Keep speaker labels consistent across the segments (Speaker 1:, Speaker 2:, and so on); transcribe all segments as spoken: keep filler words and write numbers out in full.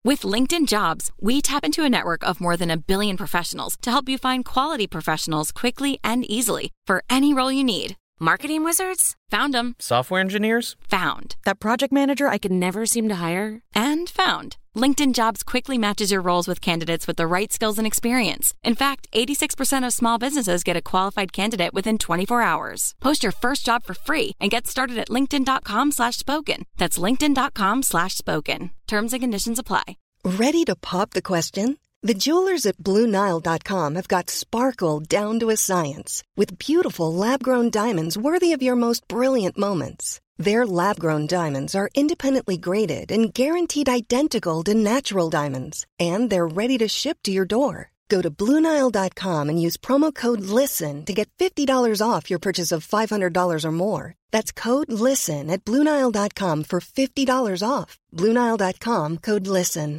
Speaker 1: With LinkedIn Jobs, we tap into a network of more than a billion professionals to help you find quality professionals quickly and easily for any role you need. Marketing wizards? Found them.
Speaker 2: Software engineers?
Speaker 1: Found. That project manager I could never seem to hire? And found. LinkedIn Jobs quickly matches your roles with candidates with the right skills and experience. In fact, eighty-six percent of small businesses get a qualified candidate within twenty-four hours. Post your first job for free and get started at linkedin.com slash spoken. That's linkedin.com slash spoken. Terms and conditions apply.
Speaker 3: Ready to pop the question? The jewelers at Blue Nile dot com have got sparkle down to a science with beautiful lab-grown diamonds worthy of your most brilliant moments. Their lab-grown diamonds are independently graded and guaranteed identical to natural diamonds, and they're ready to ship to your door. Go to Blue Nile dot com and use promo code LISTEN to get fifty dollars off your purchase of five hundred dollars or more. That's code LISTEN at Blue Nile dot com for fifty dollars off. Blue Nile dot com, code LISTEN.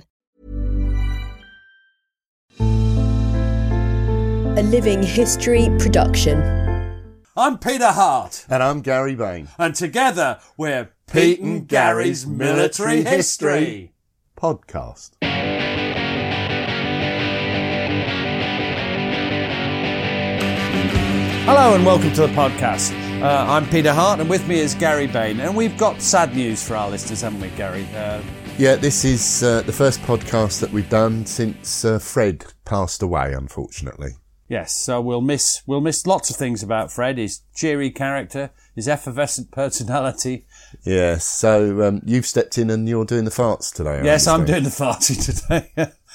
Speaker 4: A Living History production.
Speaker 5: I'm Peter Hart.
Speaker 6: And I'm Gary Bain.
Speaker 5: And together we're Pete and Gary's Military History
Speaker 6: Podcast.
Speaker 5: Hello and welcome to the podcast. Uh, I'm Peter Hart and with me is Gary Bain. And we've got sad news for our listeners, haven't we, Gary? Uh,
Speaker 6: yeah, this is uh, the first podcast that we've done since uh, Fred passed away, unfortunately.
Speaker 5: Yes, so we'll miss we'll miss lots of things about Fred, his cheery character, his effervescent personality.
Speaker 6: Yes, so um, you've stepped in and you're doing the farts today.
Speaker 5: Yes, I'm doing the farting today.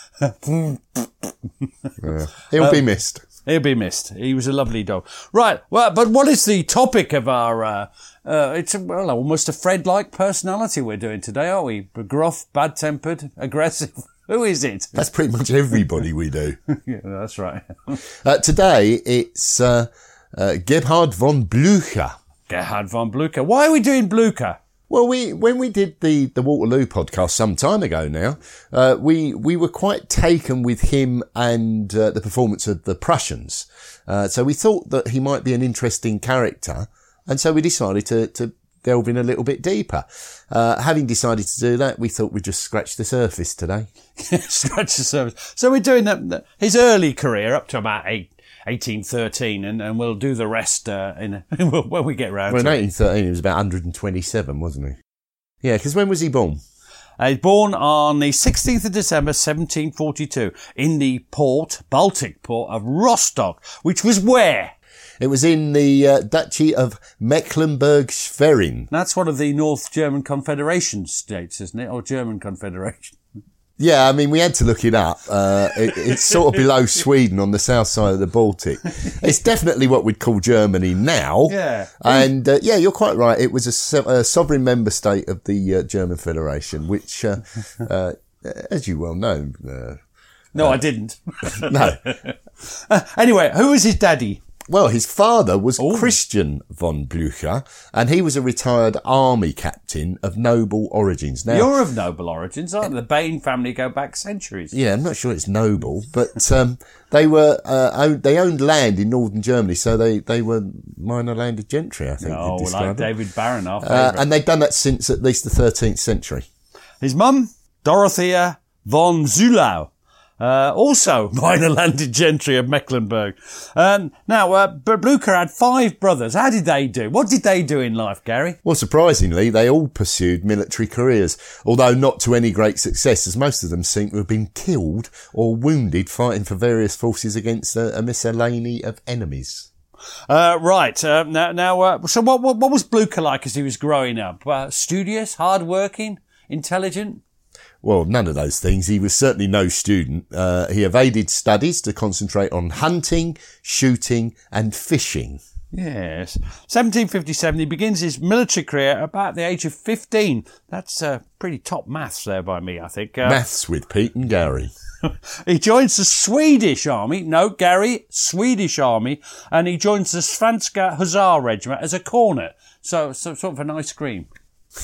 Speaker 6: yeah. He'll um, be missed.
Speaker 5: He'll be missed. He was a lovely dog. Right, well, but what is the topic of our... Uh, uh, it's a, well, almost a Fred-like personality we're doing today, aren't we? Gruff, bad-tempered, aggressive... Who is it?
Speaker 6: That's pretty much everybody we do.
Speaker 5: Yeah, that's right.
Speaker 6: uh, today, it's uh, uh, Gebhard von Blücher.
Speaker 5: Gerhard von Blücher. Why are we doing Blücher?
Speaker 6: Well, we when we did the, the Waterloo podcast some time ago now, uh, we we were quite taken with him and uh, the performance of the Prussians. Uh, so we thought that he might be an interesting character, and so we decided to to delve in a little bit deeper. Uh, having decided to do that, we thought we'd just scratch the surface today.
Speaker 5: Scratch the surface. So we're doing that, his early career up to about eight, eighteen thirteen, and, and we'll do the rest uh, in when we get round
Speaker 6: well,
Speaker 5: to it.
Speaker 6: Well, in eighteen thirteen, he was about one hundred twenty-seven, wasn't he? Yeah, because when was he born?
Speaker 5: Uh, he was born on the sixteenth of December, seventeen forty-two, in the port, Baltic port of Rostock, which was where?
Speaker 6: It was in the uh, Duchy of Mecklenburg-Schwerin.
Speaker 5: That's one of the North German Confederation states, isn't it? Or German Confederation.
Speaker 6: Yeah, I mean, we had to look it up. Uh, it, it's sort of below Sweden on the south side of the Baltic. It's definitely what we'd call Germany now.
Speaker 5: Yeah.
Speaker 6: And, uh, yeah, you're quite right. It was a, so- a sovereign member state of the uh, German Federation, which, uh, uh, as you well know... Uh,
Speaker 5: no,
Speaker 6: uh,
Speaker 5: I didn't.
Speaker 6: No.
Speaker 5: uh, anyway, who was his daddy?
Speaker 6: Well, his father was
Speaker 5: Ooh.
Speaker 6: Christian von Blücher, and he was a retired army captain of noble origins. Now,
Speaker 5: You're of noble origins, aren't you? The Bain family go back centuries.
Speaker 6: Yeah, I'm not sure it's noble, but um, they were uh, owned, they owned land in northern Germany, so they, they were minor landed gentry, I think.
Speaker 5: Oh, like David Barron, our
Speaker 6: uh, And they've done that since at least the thirteenth century.
Speaker 5: His mum, Dorothea von Zülow. Uh, also minor landed gentry of Mecklenburg. Um, now, uh, Blücher had five brothers. How did they do? What did they do in life, Gary?
Speaker 6: Well, surprisingly, they all pursued military careers, although not to any great success, as most of them seem to have been killed or wounded fighting for various forces against a, a miscellany of enemies.
Speaker 5: Uh, right. Uh, now, now uh, so what, what, what was Blücher like as he was growing up? Uh, studious, hard-working, intelligent?
Speaker 6: Well, none of those things. He was certainly no student. Uh, he evaded studies to concentrate on hunting, shooting and fishing.
Speaker 5: Yes. seventeen fifty-seven, he begins his military career at about the age of fifteen. That's uh, pretty top maths there by me, I think. Uh,
Speaker 6: Maths with Pete and Gary.
Speaker 5: He joins the Swedish army. No, Gary, Swedish army. And he joins the Svenska Hussar Regiment as a cornet. So, so sort of an ice cream.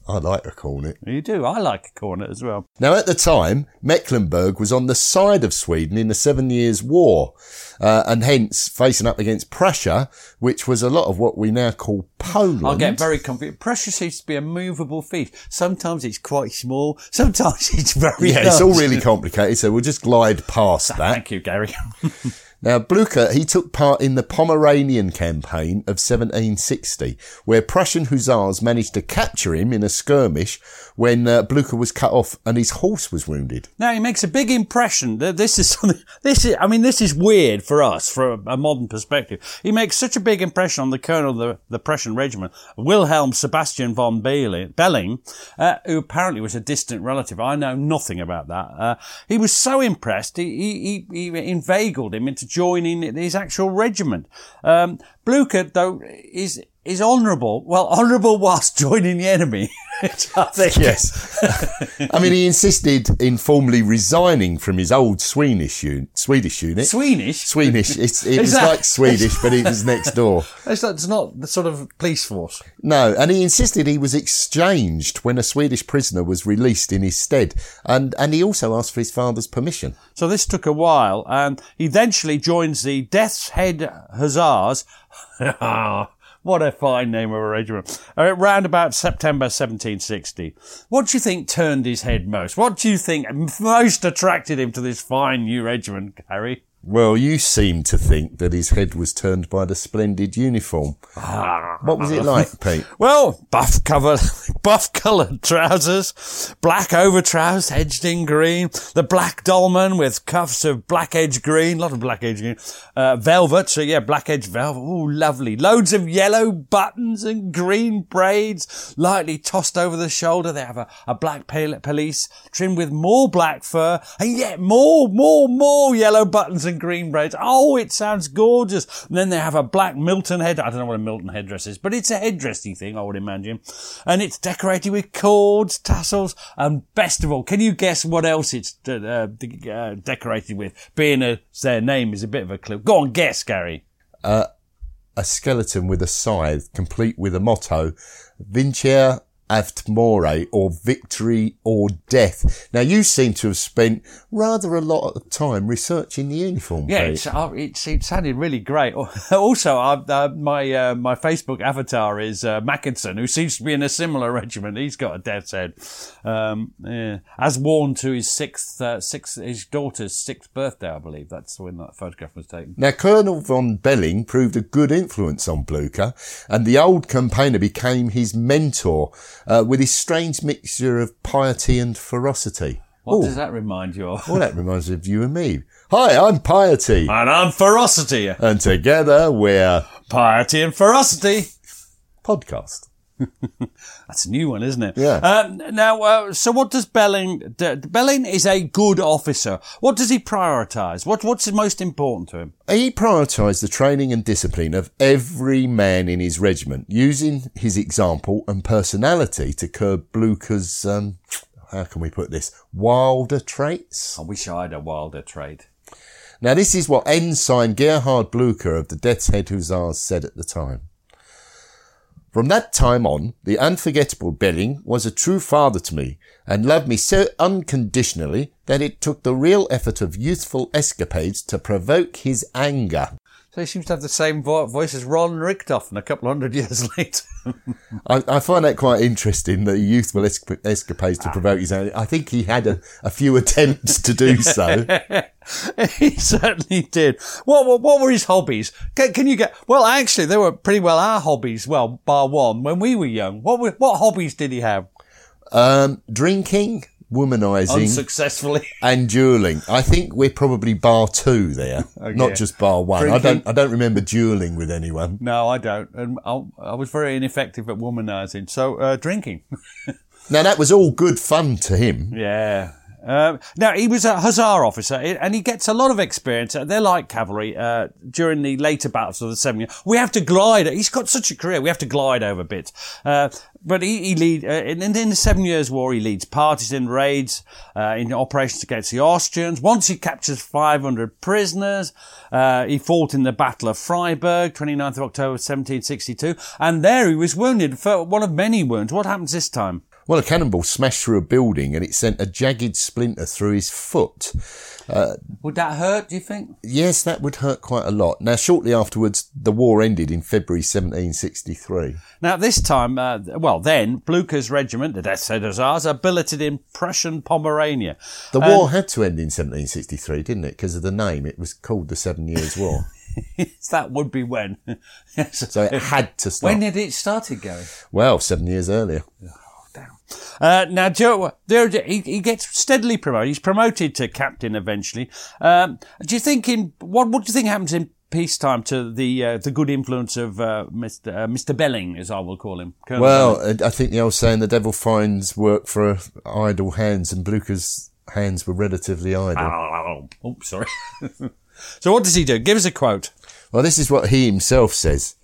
Speaker 6: I like a cornet.
Speaker 5: You do. I like a cornet as well.
Speaker 6: Now, at the time, Mecklenburg was on the side of Sweden in the Seven Years' War, uh, and hence facing up against Prussia, which was a lot of what we now call Poland.
Speaker 5: I'll get very confused. Prussia seems to be a movable feast. Sometimes it's quite small. Sometimes it's very
Speaker 6: Yeah,
Speaker 5: large.
Speaker 6: it's all really complicated, so we'll just glide past that.
Speaker 5: Thank you, Gary.
Speaker 6: Now, Blücher, he took part in the Pomeranian campaign of seventeen sixty, where Prussian hussars managed to capture him in a skirmish when uh, Blücher was cut off and his horse was wounded.
Speaker 5: Now, he makes a big impression. This is something, this is, I mean, this is weird for us, from a modern perspective. He makes such a big impression on the colonel of the, the Prussian regiment, Wilhelm Sebastian von Belling, uh, who apparently was a distant relative. I know nothing about that. Uh, he was so impressed, he, he, he inveigled him into joining his actual regiment. Um, Blücher, though, is, is honourable. Well, honourable whilst joining the enemy. I think.
Speaker 6: Yes. I mean, he insisted in formally resigning from his old Swedish unit. Swedish unit.
Speaker 5: Swedish?
Speaker 6: Swedish. It's, it was
Speaker 5: that-
Speaker 6: like Swedish, but it was next door.
Speaker 5: It's not, it's not the sort of police force.
Speaker 6: No, and he insisted he was exchanged when a Swedish prisoner was released in his stead. And, and he also asked for his father's permission.
Speaker 5: So this took a while, and he eventually joins the Death's Head Hussars. What a fine name of a regiment. Around about September seventeen sixty. What do you think turned his head most? What do you think most attracted him to this fine new regiment, Harry?
Speaker 6: Well, you seem to think that his head was turned by the splendid uniform. What was it like, Pete?
Speaker 5: Well, buff covered, buff coloured trousers, black overtrousers edged in green, the black dolman with cuffs of black edge green, a lot of black edge green, uh, velvet, so yeah, black edge velvet, ooh, lovely. Loads of yellow buttons and green braids, lightly tossed over the shoulder. They have a, a black pelisse trimmed with more black fur, and yet more, more, more yellow buttons and green braids. Oh, it sounds gorgeous. And then they have a black Milton head. I don't know what a Milton headdress is, but it's a headdressy thing, I would imagine. And it's decorated with cords, tassels, and best of all, can you guess what else it's uh, uh, decorated with? Being a, their name is a bit of a clue. Go on, guess, Gary.
Speaker 6: Uh, a skeleton with a scythe, complete with a motto, Vincer Aft More, or victory or death. Now, you seem to have spent rather a lot of time researching the uniform.
Speaker 5: Yeah,
Speaker 6: Pete.
Speaker 5: it's, uh, it, it sounded really great. Also, uh, uh, my uh, my Facebook avatar is uh, Mackinson, who seems to be in a similar regiment. He's got a death's head, um, yeah. as worn to his sixth, uh, sixth, his daughter's sixth birthday, I believe. That's when that photograph was taken.
Speaker 6: Now, Colonel von Belling proved a good influence on Blücher, and the old campaigner became his mentor, Uh, with his strange mixture of piety and ferocity.
Speaker 5: What
Speaker 6: Ooh.
Speaker 5: does that remind you of?
Speaker 6: Well, that reminds me of you and me. Hi, I'm Piety.
Speaker 5: And I'm Ferocity.
Speaker 6: And together we're...
Speaker 5: Piety and Ferocity.
Speaker 6: Podcast.
Speaker 5: That's a new one, isn't it?
Speaker 6: Yeah.
Speaker 5: Um, now, uh, so what does Belling... D- Belling is a good officer. What does he prioritise? What, what's most important to him?
Speaker 6: He prioritised the training and discipline of every man in his regiment, using his example and personality to curb Blücher's, um, how can we put this, wilder traits.
Speaker 5: I wish I had a wilder trait.
Speaker 6: Now, this is what Ensign Gerhard Blücher of the Death's Head Hussars said at the time. From that time on, the unforgettable Belling was a true father to me, and loved me so unconditionally that it took the real effort of youthful escapades to provoke his anger.
Speaker 5: So he seems to have the same vo- voice as Ron Richtofen a couple hundred years later.
Speaker 6: I, I find that quite interesting, the youthful esca- escapades to provoke his anger. I think he had a, a few attempts to do so.
Speaker 5: He certainly did. What, what what were his hobbies? Can, can you get... Well, actually, they were pretty well our hobbies, well, bar one, when we were young. What were, what hobbies did he have?
Speaker 6: Um, drinking, womanising,
Speaker 5: Unsuccessfully.
Speaker 6: and duelling. I think we're probably bar two there,
Speaker 5: Okay.
Speaker 6: not just bar one.
Speaker 5: Drinking.
Speaker 6: I don't. I don't remember duelling with anyone.
Speaker 5: No, I don't. And I, I was very ineffective at womanising. So, uh, drinking.
Speaker 6: Now that was all good fun to him.
Speaker 5: Yeah. Um, now, he was a hussar officer, and he gets a lot of experience. They're like cavalry uh, during the later battles of the Seven Years. We have to glide. He's got such a career. We have to glide over bits. Uh, but he, he lead uh, in, in the Seven Years' War. He leads parties in raids, uh, in operations against the Austrians. Once he captures five hundred prisoners. Uh, he fought in the Battle of Freiburg, twenty-ninth of October, seventeen sixty-two, and there he was wounded for one of many wounds. What happens this time?
Speaker 6: Well, a cannonball smashed through a building and it sent a jagged splinter through his foot. Uh,
Speaker 5: would that hurt, do you think?
Speaker 6: Yes, that would hurt quite a lot. Now, shortly afterwards, the war ended in February seventeen sixty-three.
Speaker 5: Now, this time, uh, well, then, Blucher's regiment, the Death's Head Hussars, are billeted in Prussian Pomerania.
Speaker 6: The
Speaker 5: and
Speaker 6: war had to end in seventeen sixty-three, didn't it? Because of the name. It was called the Seven Years' War.
Speaker 5: That would be when. Yes.
Speaker 6: So it had to stop.
Speaker 5: When did it started going?
Speaker 6: Well, seven years earlier.
Speaker 5: Uh, now, Joe, there, he, he gets steadily promoted. He's promoted to captain eventually. Um, do you think in what? What do you think happens in peacetime to the uh, the good influence of uh, Mister Uh, Mister Belling, as I will call him? Colonel
Speaker 6: well,
Speaker 5: Belling?
Speaker 6: I think the old saying, "The devil finds work for idle hands," and Blucher's hands were relatively idle.
Speaker 5: Oh, oh sorry. So, what does he do? Give us a quote.
Speaker 6: Well, this is what he himself says: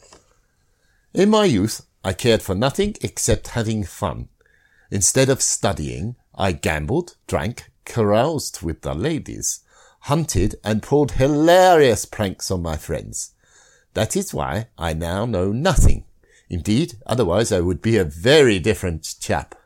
Speaker 6: "In my youth, I cared for nothing except having fun. Instead of studying, I gambled, drank, caroused with the ladies, hunted and pulled hilarious pranks on my friends. That is why I now know nothing. Indeed, otherwise I would be a very different chap."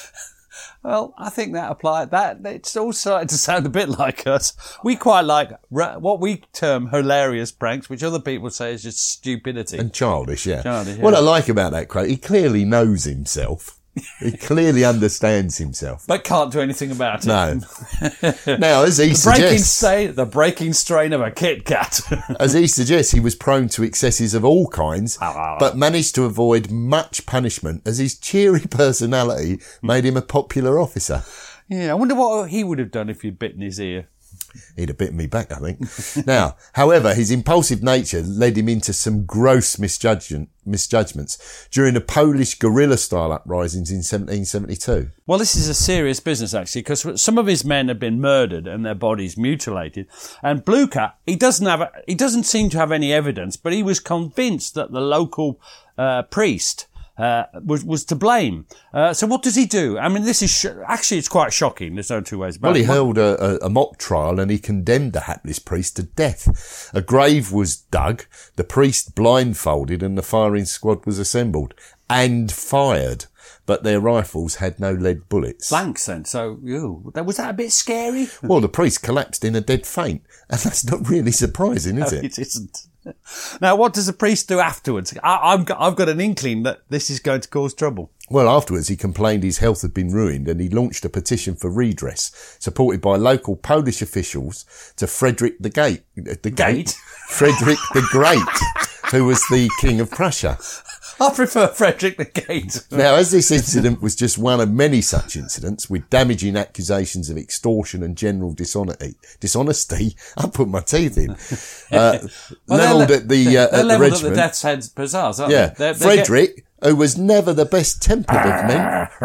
Speaker 5: Well, I think that applies. That it's all starting to sound a bit like us. We quite like what we term hilarious pranks, which other people say is just stupidity.
Speaker 6: And childish, yeah.
Speaker 5: Childish, yeah.
Speaker 6: What I like about that quote, he clearly knows himself. He clearly understands himself.
Speaker 5: But can't do anything about it.
Speaker 6: No. Now, as he
Speaker 5: the breaking
Speaker 6: suggests...
Speaker 5: strain, the breaking strain of a Kit Kat.
Speaker 6: As he suggests, he was prone to excesses of all kinds, but managed to avoid much punishment as his cheery personality made him a popular officer.
Speaker 5: Yeah, I wonder what he would have done if you'd bitten his ear.
Speaker 6: He'd have bitten me back, I think. Now, however, his impulsive nature led him into some gross misjudgment, misjudgments during the Polish guerrilla-style uprisings in seventeen seventy-two.
Speaker 5: Well, this is a serious business, actually, because some of his men have been murdered and their bodies mutilated. And Blucher, he doesn't have, he doesn't seem to have any evidence, but he was convinced that the local uh, priest Uh, was was to blame. Uh, so what does he do? I mean, this is sh- actually it's quite shocking. There's no two ways about
Speaker 6: well,
Speaker 5: it.
Speaker 6: Well, he held a, a, a mock trial and he condemned the hapless priest to death. A grave was dug, the priest blindfolded, and the firing squad was assembled and fired. But their rifles had no lead bullets.
Speaker 5: Blanks then. So, ew, was that a bit scary?
Speaker 6: Well, the priest collapsed in a dead faint, and that's not really surprising, is
Speaker 5: No,
Speaker 6: it?
Speaker 5: it isn't. Now, what does the priest do afterwards? I, I've, got, I've got an inkling that this is going to cause trouble.
Speaker 6: Well, afterwards, he complained his health had been ruined and he launched a petition for redress, supported by local Polish officials to Frederick the Gate. The Gate? Frederick the Great, who was the King of Prussia.
Speaker 5: I prefer Frederick the Gate.
Speaker 6: Now, as this incident was just one of many such incidents, with damaging accusations of extortion and general dishonesty, dishonesty, I put my teeth in, uh,
Speaker 5: well,
Speaker 6: levelled
Speaker 5: le-
Speaker 6: at the, uh,
Speaker 5: they're
Speaker 6: at the
Speaker 5: levelled
Speaker 6: regiment.
Speaker 5: at the Death's Head Hussars, aren't
Speaker 6: yeah,
Speaker 5: they? They're, they're
Speaker 6: Frederick,
Speaker 5: get-
Speaker 6: who was never the best tempered of men,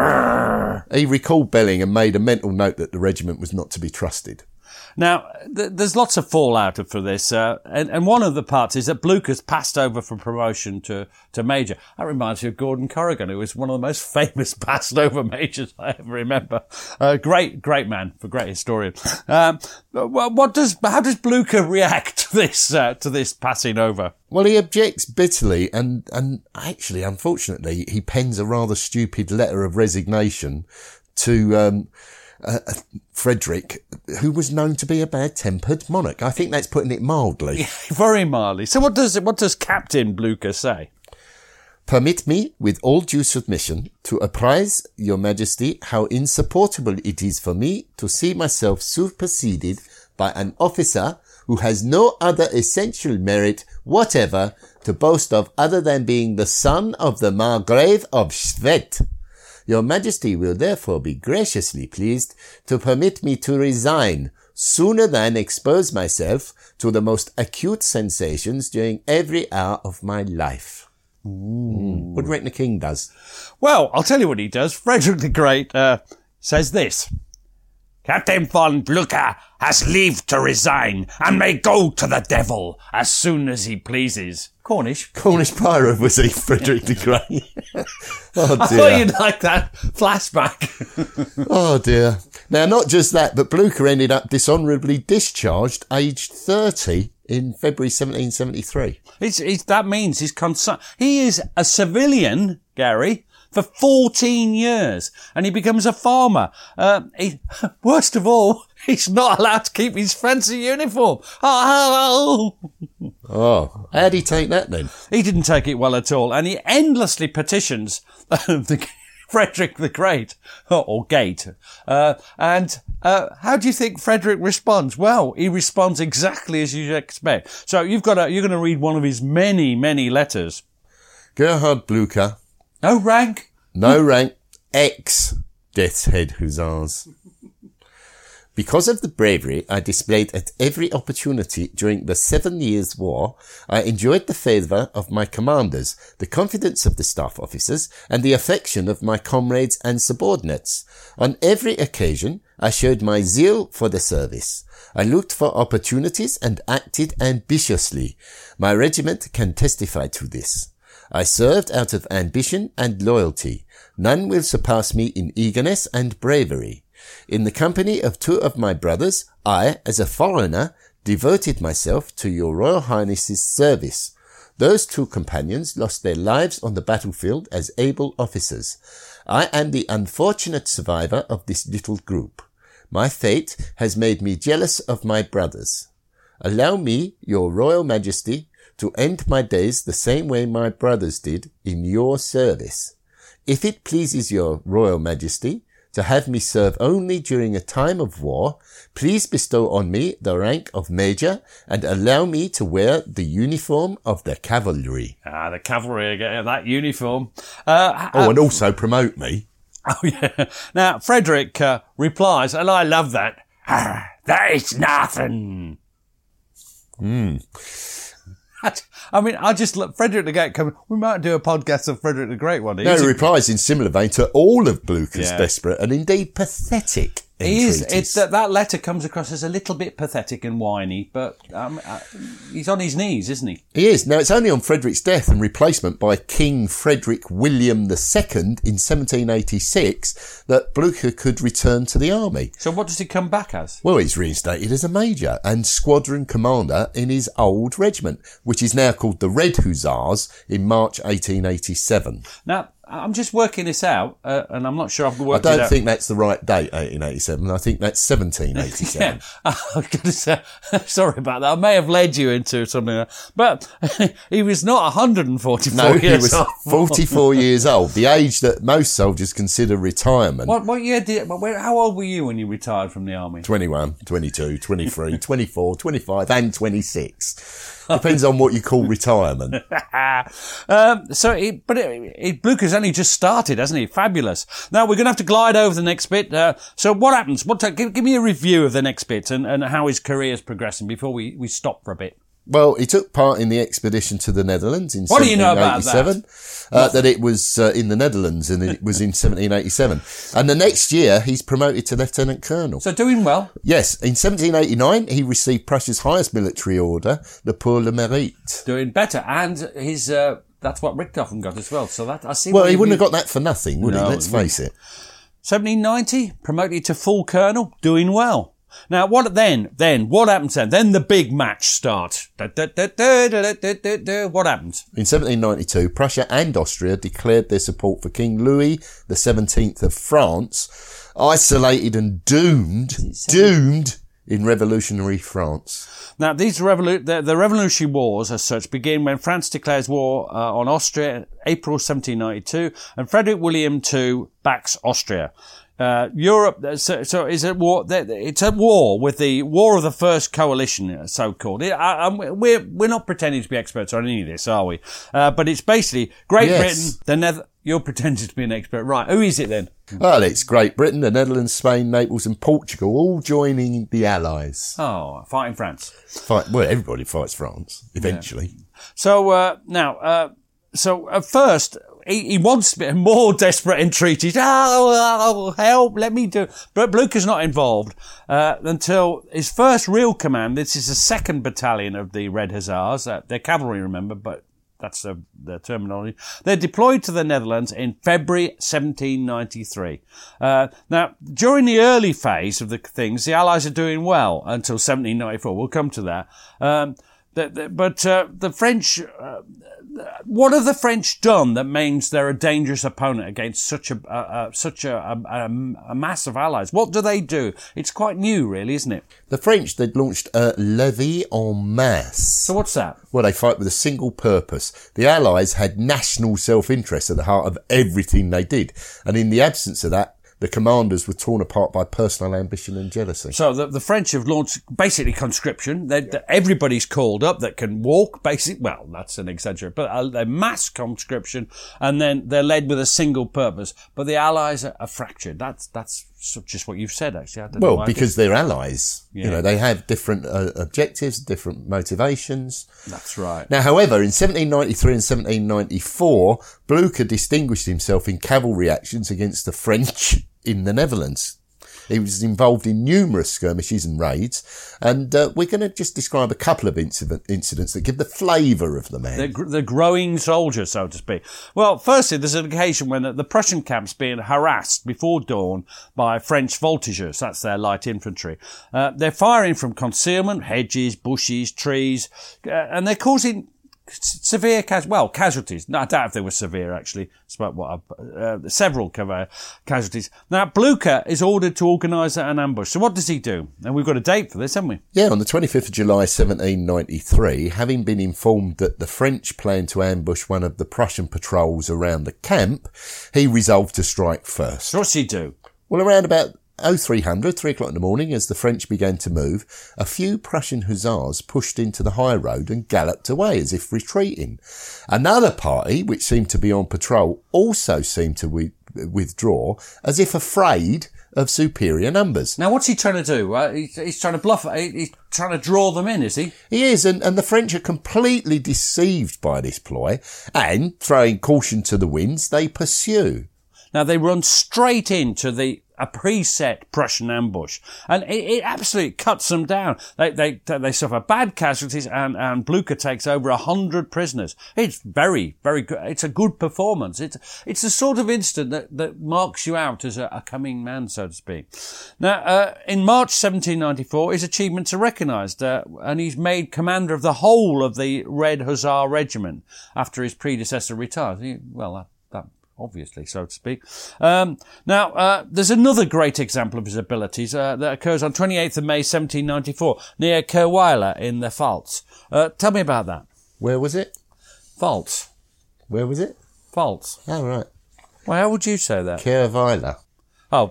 Speaker 6: he recalled Belling and made a mental note that the regiment was not to be trusted.
Speaker 5: Now, th- there's lots of fallout for this, uh, and, and one of the parts is that Blucher's passed over from promotion to, to major. That reminds me of Gordon Corrigan, who was one of the most famous passed over majors I ever remember. Uh, great, great man, a great historian. Um, what does, how does Blucher react to this, uh, to this passing over?
Speaker 6: Well, he objects bitterly, and, and actually, unfortunately, he pens a rather stupid letter of resignation to, um, Uh, Frederick, who was known to be a bad-tempered monarch. I think that's putting it mildly.
Speaker 5: Yeah, very mildly. So what does what does Captain Blucher say?
Speaker 6: "Permit me, with all due submission, to apprise your majesty how insupportable it is for me to see myself superseded by an officer who has no other essential merit whatever to boast of other than being the son of the Margrave of Schwedt. Your Majesty will therefore be graciously pleased to permit me to resign sooner than expose myself to the most acute sensations during every hour of my life." Mm. What do you reckon the king does?
Speaker 5: Well, I'll tell you what he does. Frederick the Great uh, says this: "Captain von Blucher has leave to resign and may go to the devil as soon as he pleases." Cornish.
Speaker 6: Cornish pirate, was he, Frederick the Great? Oh, dear.
Speaker 5: I thought you'd like that flashback.
Speaker 6: Oh, dear. Now, not just that, but Blucher ended up dishonourably discharged, aged thirty, in February seventeen seventy-three.
Speaker 5: It's, it's, that means he's concerned. He is a civilian, Gary, for fourteen years, and he becomes a farmer. Uh, he, worst of all, he's not allowed to keep his fancy uniform. Oh,
Speaker 6: oh, how did he take that then?
Speaker 5: He didn't take it well at all, and he endlessly petitions the Frederick the Great, or Gate. Uh, and uh, how do you think Frederick responds? Well, he responds exactly as you'd expect. So you've got to, you're going to read one of his many, many letters.
Speaker 6: Gerhard Blucher.
Speaker 5: No rank.
Speaker 6: No rank. Ex Death's Head Hussars. Because of the bravery I displayed at every opportunity during the Seven Years' War, I enjoyed the favour of my commanders, the confidence of the staff officers, and the affection of my comrades and subordinates. On every occasion, I showed my zeal for the service. I looked for opportunities and acted ambitiously. My regiment can testify to this. I served out of ambition and loyalty. None will surpass me in eagerness and bravery. In the company of two of my brothers, I, as a foreigner, devoted myself to your Royal Highness's service. Those two companions lost their lives on the battlefield as able officers. I am the unfortunate survivor of this little group. My fate has made me jealous of my brothers. Allow me, your Royal Majesty, to end my days the same way my brothers did, in your service. If it pleases your Royal Majesty to have me serve only during a time of war, please bestow on me the rank of Major and allow me to wear the uniform of the cavalry.
Speaker 5: Ah, the cavalry, again, that uniform. Uh,
Speaker 6: oh, and also promote me.
Speaker 5: Oh, yeah. Now, Frederick uh, replies, and I love that, ah, that is nothing.
Speaker 6: Hmm.
Speaker 5: I mean, I just look, Frederick the Great coming. We might do a podcast of Frederick the Great one day.
Speaker 6: No, he replies in similar vein to all of Blucher's
Speaker 5: Yeah.
Speaker 6: desperate and indeed pathetic
Speaker 5: He is.
Speaker 6: entreaties.
Speaker 5: It's that that letter comes across as a little bit pathetic and whiny, but um, uh, he's on his knees, isn't he?
Speaker 6: He is. Now, it's only on Frederick's death and replacement by King Frederick William the Second in seventeen eighty-six that Blucher could return to the army.
Speaker 5: So what does he come back as?
Speaker 6: Well, he's reinstated as a major and squadron commander in his old regiment, which is now called the Red Hussars, in March eighteen eighty-seven.
Speaker 5: Now, I'm just working this out, uh, and I'm not sure I've
Speaker 6: I
Speaker 5: worked it
Speaker 6: don't
Speaker 5: out.
Speaker 6: think that's the right date, eighteen eighty-seven. I think that's seventeen eighty-seven.
Speaker 5: Yeah, I was going to say, sorry about that. I may have led you into something, else. But he was not one hundred forty-four
Speaker 6: No, he
Speaker 5: years
Speaker 6: was
Speaker 5: old.
Speaker 6: forty-four years old, the age that most soldiers consider retirement.
Speaker 5: What, what year did? Where, how old were you when you retired from the army?
Speaker 6: twenty-one, twenty-two, twenty-three, twenty-four, twenty-five and twenty-six. Depends on what you call retirement.
Speaker 5: um, so, it, but it, it, Blucher's only just started, hasn't he? Fabulous. Now we're going to have to glide over the next bit. Uh, so, what happens? What? Give, give me a review of the next bit and, and how his career is progressing before we, we stop for a bit.
Speaker 6: Well, he took part in the expedition to the Netherlands in
Speaker 5: What do you know
Speaker 6: seventeen
Speaker 5: about
Speaker 6: eighty-seven.
Speaker 5: that?
Speaker 6: Uh, that it was uh, in the Netherlands and it was in seventeen eighty-seven. And the next year, he's promoted to Lieutenant Colonel.
Speaker 5: So, doing well.
Speaker 6: Yes, in seventeen eighty-nine, he received Prussia's highest military order, the Pour le Mérite.
Speaker 5: Doing better. And his, uh, that's what Richthofen got as well. So that, I see.
Speaker 6: Well,
Speaker 5: what
Speaker 6: he
Speaker 5: you-
Speaker 6: wouldn't have got that for nothing, would
Speaker 5: No,
Speaker 6: he? Let's
Speaker 5: he wouldn't.
Speaker 6: face it.
Speaker 5: seventeen ninety, promoted to full colonel, doing well. Now, what then? Then, what happens then? Then the big match starts. Da, da, da, da, da, da, da, da. What happens?
Speaker 6: In seventeen ninety-two, Prussia and Austria declared their support for King Louis the seventeenth of France, isolated and doomed, doomed in revolutionary France.
Speaker 5: Now, these revolu- the, the revolutionary wars, as such, begin when France declares war uh, on Austria in April seventeen ninety-two, and Frederick William the Second backs Austria. Uh, Europe, so, so is a war, it's a war with the War of the First Coalition, so-called. I, I, we're, we're not pretending to be experts on any of this, are we? Uh, but it's basically Great
Speaker 6: Yes.
Speaker 5: Britain, the Nether, you're pretending to be an expert. Right, who is it then?
Speaker 6: Well, it's Great Britain, the Netherlands, Spain, Naples and Portugal all joining the Allies.
Speaker 5: Oh, fighting France.
Speaker 6: Fight, well, everybody fights France, eventually.
Speaker 5: So, uh, now, uh, so at first, he, he wants more desperate entreaties. Oh, oh, help, let me do. But Blucher's not involved, uh, until his first real command. This is the second battalion of the Red Hussars. Uh, they're cavalry, remember, but that's the, the terminology. They're deployed to the Netherlands in February seventeen ninety-three. Uh, now, during the early phase of the things, the Allies are doing well until seventeen ninety-four. We'll come to that. Um, the, the, but uh, the French, uh, what have the French done that means they're a dangerous opponent against such a uh, uh, such a, a, a mass of allies? What do they do? It's quite new, really, isn't it?
Speaker 6: The French, they'd launched a levée en masse.
Speaker 5: So what's that?
Speaker 6: Well, they fight with a single purpose. The Allies had national self-interest at the heart of everything they did. And in the absence of that, the commanders were torn apart by personal ambition and jealousy.
Speaker 5: So the, the French have launched basically conscription. They're, they're, everybody's called up that can walk, basically. Well, that's an exaggeration, but uh, they're mass conscription, and then they're led with a single purpose. But the Allies are, are fractured. That's that's just what you've said, actually. I don't
Speaker 6: well,
Speaker 5: know
Speaker 6: because they're allies.
Speaker 5: Yeah.
Speaker 6: You know, they have different uh, objectives, different motivations.
Speaker 5: That's right.
Speaker 6: Now, however, in seventeen ninety-three and seventeen ninety-four, Blücher distinguished himself in cavalry actions against the French in the Netherlands. He was involved in numerous skirmishes and raids, and uh, we're going to just describe a couple of incident, incidents that give the flavour of the man.
Speaker 5: The, gr- the growing soldier, so to speak. Well, firstly, there's an occasion when the, the Prussian camp's being harassed before dawn by French voltigeurs. That's their light infantry. Uh, they're firing from concealment, hedges, bushes, trees, uh, and they're causing severe cas- well casualties. No, I doubt if they were severe, actually. It's about what uh, several ca- casualties. Now, Blücher is ordered to organise an ambush. So what does he do? And we've got a date for this, haven't we?
Speaker 6: Yeah, on the twenty-fifth of July, seventeen ninety-three, having been informed that the French planned to ambush one of the Prussian patrols around the camp, he resolved to strike first.
Speaker 5: So what's he do?
Speaker 6: Well, around about oh three hundred, three o'clock in the morning, as the French began to move, a few Prussian hussars pushed into the high road and galloped away as if retreating. Another party, which seemed to be on patrol, also seemed to wi- withdraw as if afraid of superior numbers.
Speaker 5: Now, what's he trying to do? Uh, he's, he's trying to bluff. He's trying to draw them in, is he?
Speaker 6: He is, and, and the French are completely deceived by this ploy, and, throwing caution to the winds, they pursue.
Speaker 5: Now, they run straight into the a preset Prussian ambush, and it, it absolutely cuts them down. They they they suffer bad casualties, and and Blücher takes over a hundred prisoners. It's very very good. It's a good performance. It's it's the sort of incident that that marks you out as a, a coming man, so to speak. Now, uh, in March seventeen ninety-four, his achievements are recognised, uh, and he's made commander of the whole of the Red Hussar Regiment after his predecessor retired. He, well, that. that obviously, so to speak. Um, now, uh, there's another great example of his abilities uh, that occurs on twenty-eighth of May, seventeen ninety-four, near Kerweiler in the Pfalz. Uh, tell me about that.
Speaker 6: Where was it?
Speaker 5: Pfalz.
Speaker 6: Where was it?
Speaker 5: Pfalz.
Speaker 6: Oh, right.
Speaker 5: Well, how would you say that?
Speaker 6: Kerweiler.
Speaker 5: Oh,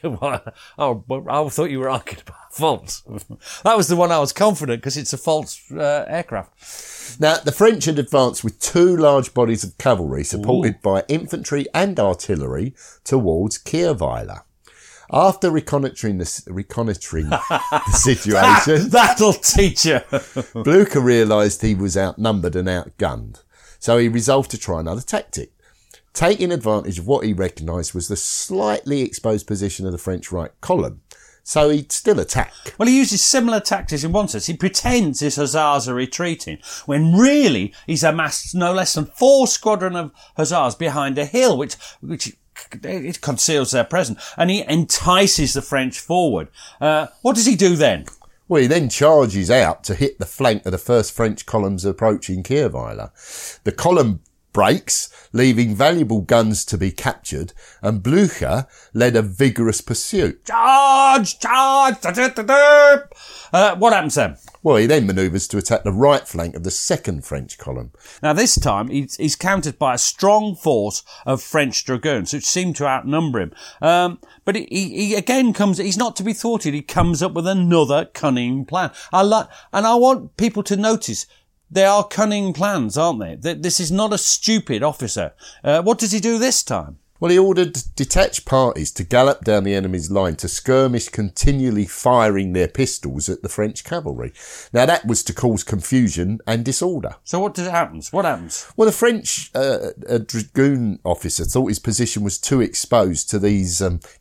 Speaker 5: oh, I thought you were arguing about Pfalz. That was the one I was confident, because it's a false uh, aircraft.
Speaker 6: Now, the French had advanced with two large bodies of cavalry supported Ooh. by infantry and artillery towards Kerweiler. After reconnoitring the, reconnoitring the situation...
Speaker 5: that, that'll teach you!
Speaker 6: Blücher realised he was outnumbered and outgunned, so he resolved to try another tactic. Taking advantage of what he recognised was the slightly exposed position of the French right column. So he'd still attack.
Speaker 5: Well, he uses similar tactics in one sense. He pretends his hussars are retreating, when really he's amassed no less than four squadron of hussars behind a hill, which, which it conceals their presence, and he entices the French forward. Uh, what does he do then?
Speaker 6: Well, he then charges out to hit the flank of the first French columns approaching Kerweiler. The column breaks, leaving valuable guns to be captured, and Blücher led a vigorous pursuit.
Speaker 5: Charge! Charge! Da, da, da, da. Uh, what happens then?
Speaker 6: Well, he then manoeuvres to attack the right flank of the second French column.
Speaker 5: Now, this time, he's, he's countered by a strong force of French dragoons, which seem to outnumber him. Um, but he, he, he again comes, he's not to be thwarted, he comes up with another cunning plan. I like, and I want people to notice, they are cunning plans, aren't they? This is not a stupid officer. Uh, what does he do this time?
Speaker 6: Well, he ordered detached parties to gallop down the enemy's line to skirmish, continually firing their pistols at the French cavalry. Now, that was to cause confusion and disorder.
Speaker 5: So what does happens? What happens?
Speaker 6: Well, the French uh, a dragoon officer thought his position was too exposed to these um,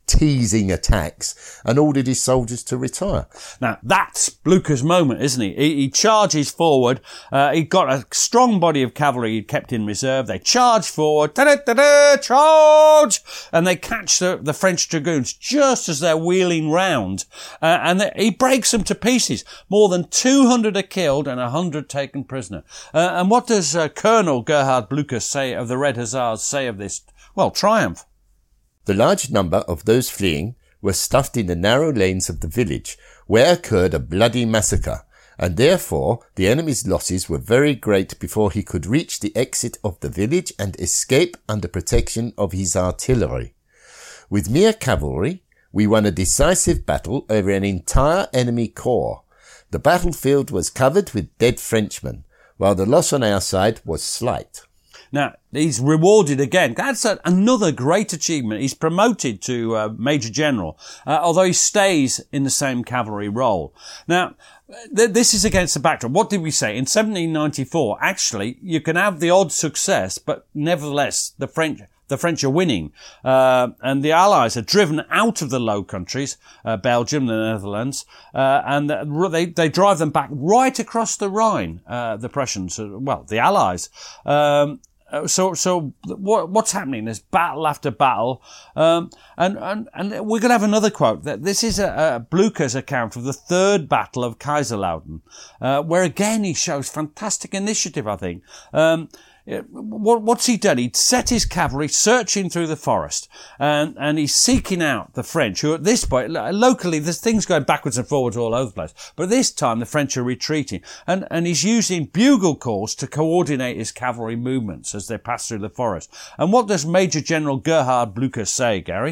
Speaker 6: teasing attacks and ordered his soldiers to retire.
Speaker 5: Now, that's Blucher's moment, isn't he? He, he charges forward. Uh, he got a strong body of cavalry he'd kept in reserve. They charge forward. Da-da-da-da, charge! And they catch the, the French dragoons just as they're wheeling round. Uh, and they, he breaks them to pieces. More than two hundred are killed and one hundred taken prisoner. Uh, and what does uh, Colonel Gerhard Blucher say of the Red Hussars say of this, well, triumph?
Speaker 6: The large number of those fleeing were stuffed in the narrow lanes of the village, where occurred a bloody massacre, and therefore the enemy's losses were very great before he could reach the exit of the village and escape under protection of his artillery. With mere cavalry, we won a decisive battle over an entire enemy corps. The battlefield was covered with dead Frenchmen, while the loss on our side was slight.
Speaker 5: Now, he's rewarded again. That's a, another great achievement. He's promoted to uh, Major General, uh, although he stays in the same cavalry role. Now, th- this is against the backdrop. What did we say? In seventeen ninety-four, actually, you can have the odd success, but nevertheless, the French... The French are winning, uh, and the Allies are driven out of the Low Countries, uh, Belgium, the Netherlands, uh, and they, they drive them back right across the Rhine, uh, the Prussians, uh, well, the Allies. Um, so, so what, what's happening? There's battle after battle, um, and, and, and we're going to have another quote. That this is a, a Blucher's account of the third battle of Kaiserslautern, uh, where again he shows fantastic initiative, I think. Um, What, what's he done? He'd set his cavalry searching through the forest, and, and he's seeking out the French, who at this point, locally, there's things going backwards and forwards all over the place. But this time, the French are retreating, and, and he's using bugle calls to coordinate his cavalry movements as they pass through the forest. And what does Major General Gerhard Blucher say, Gary?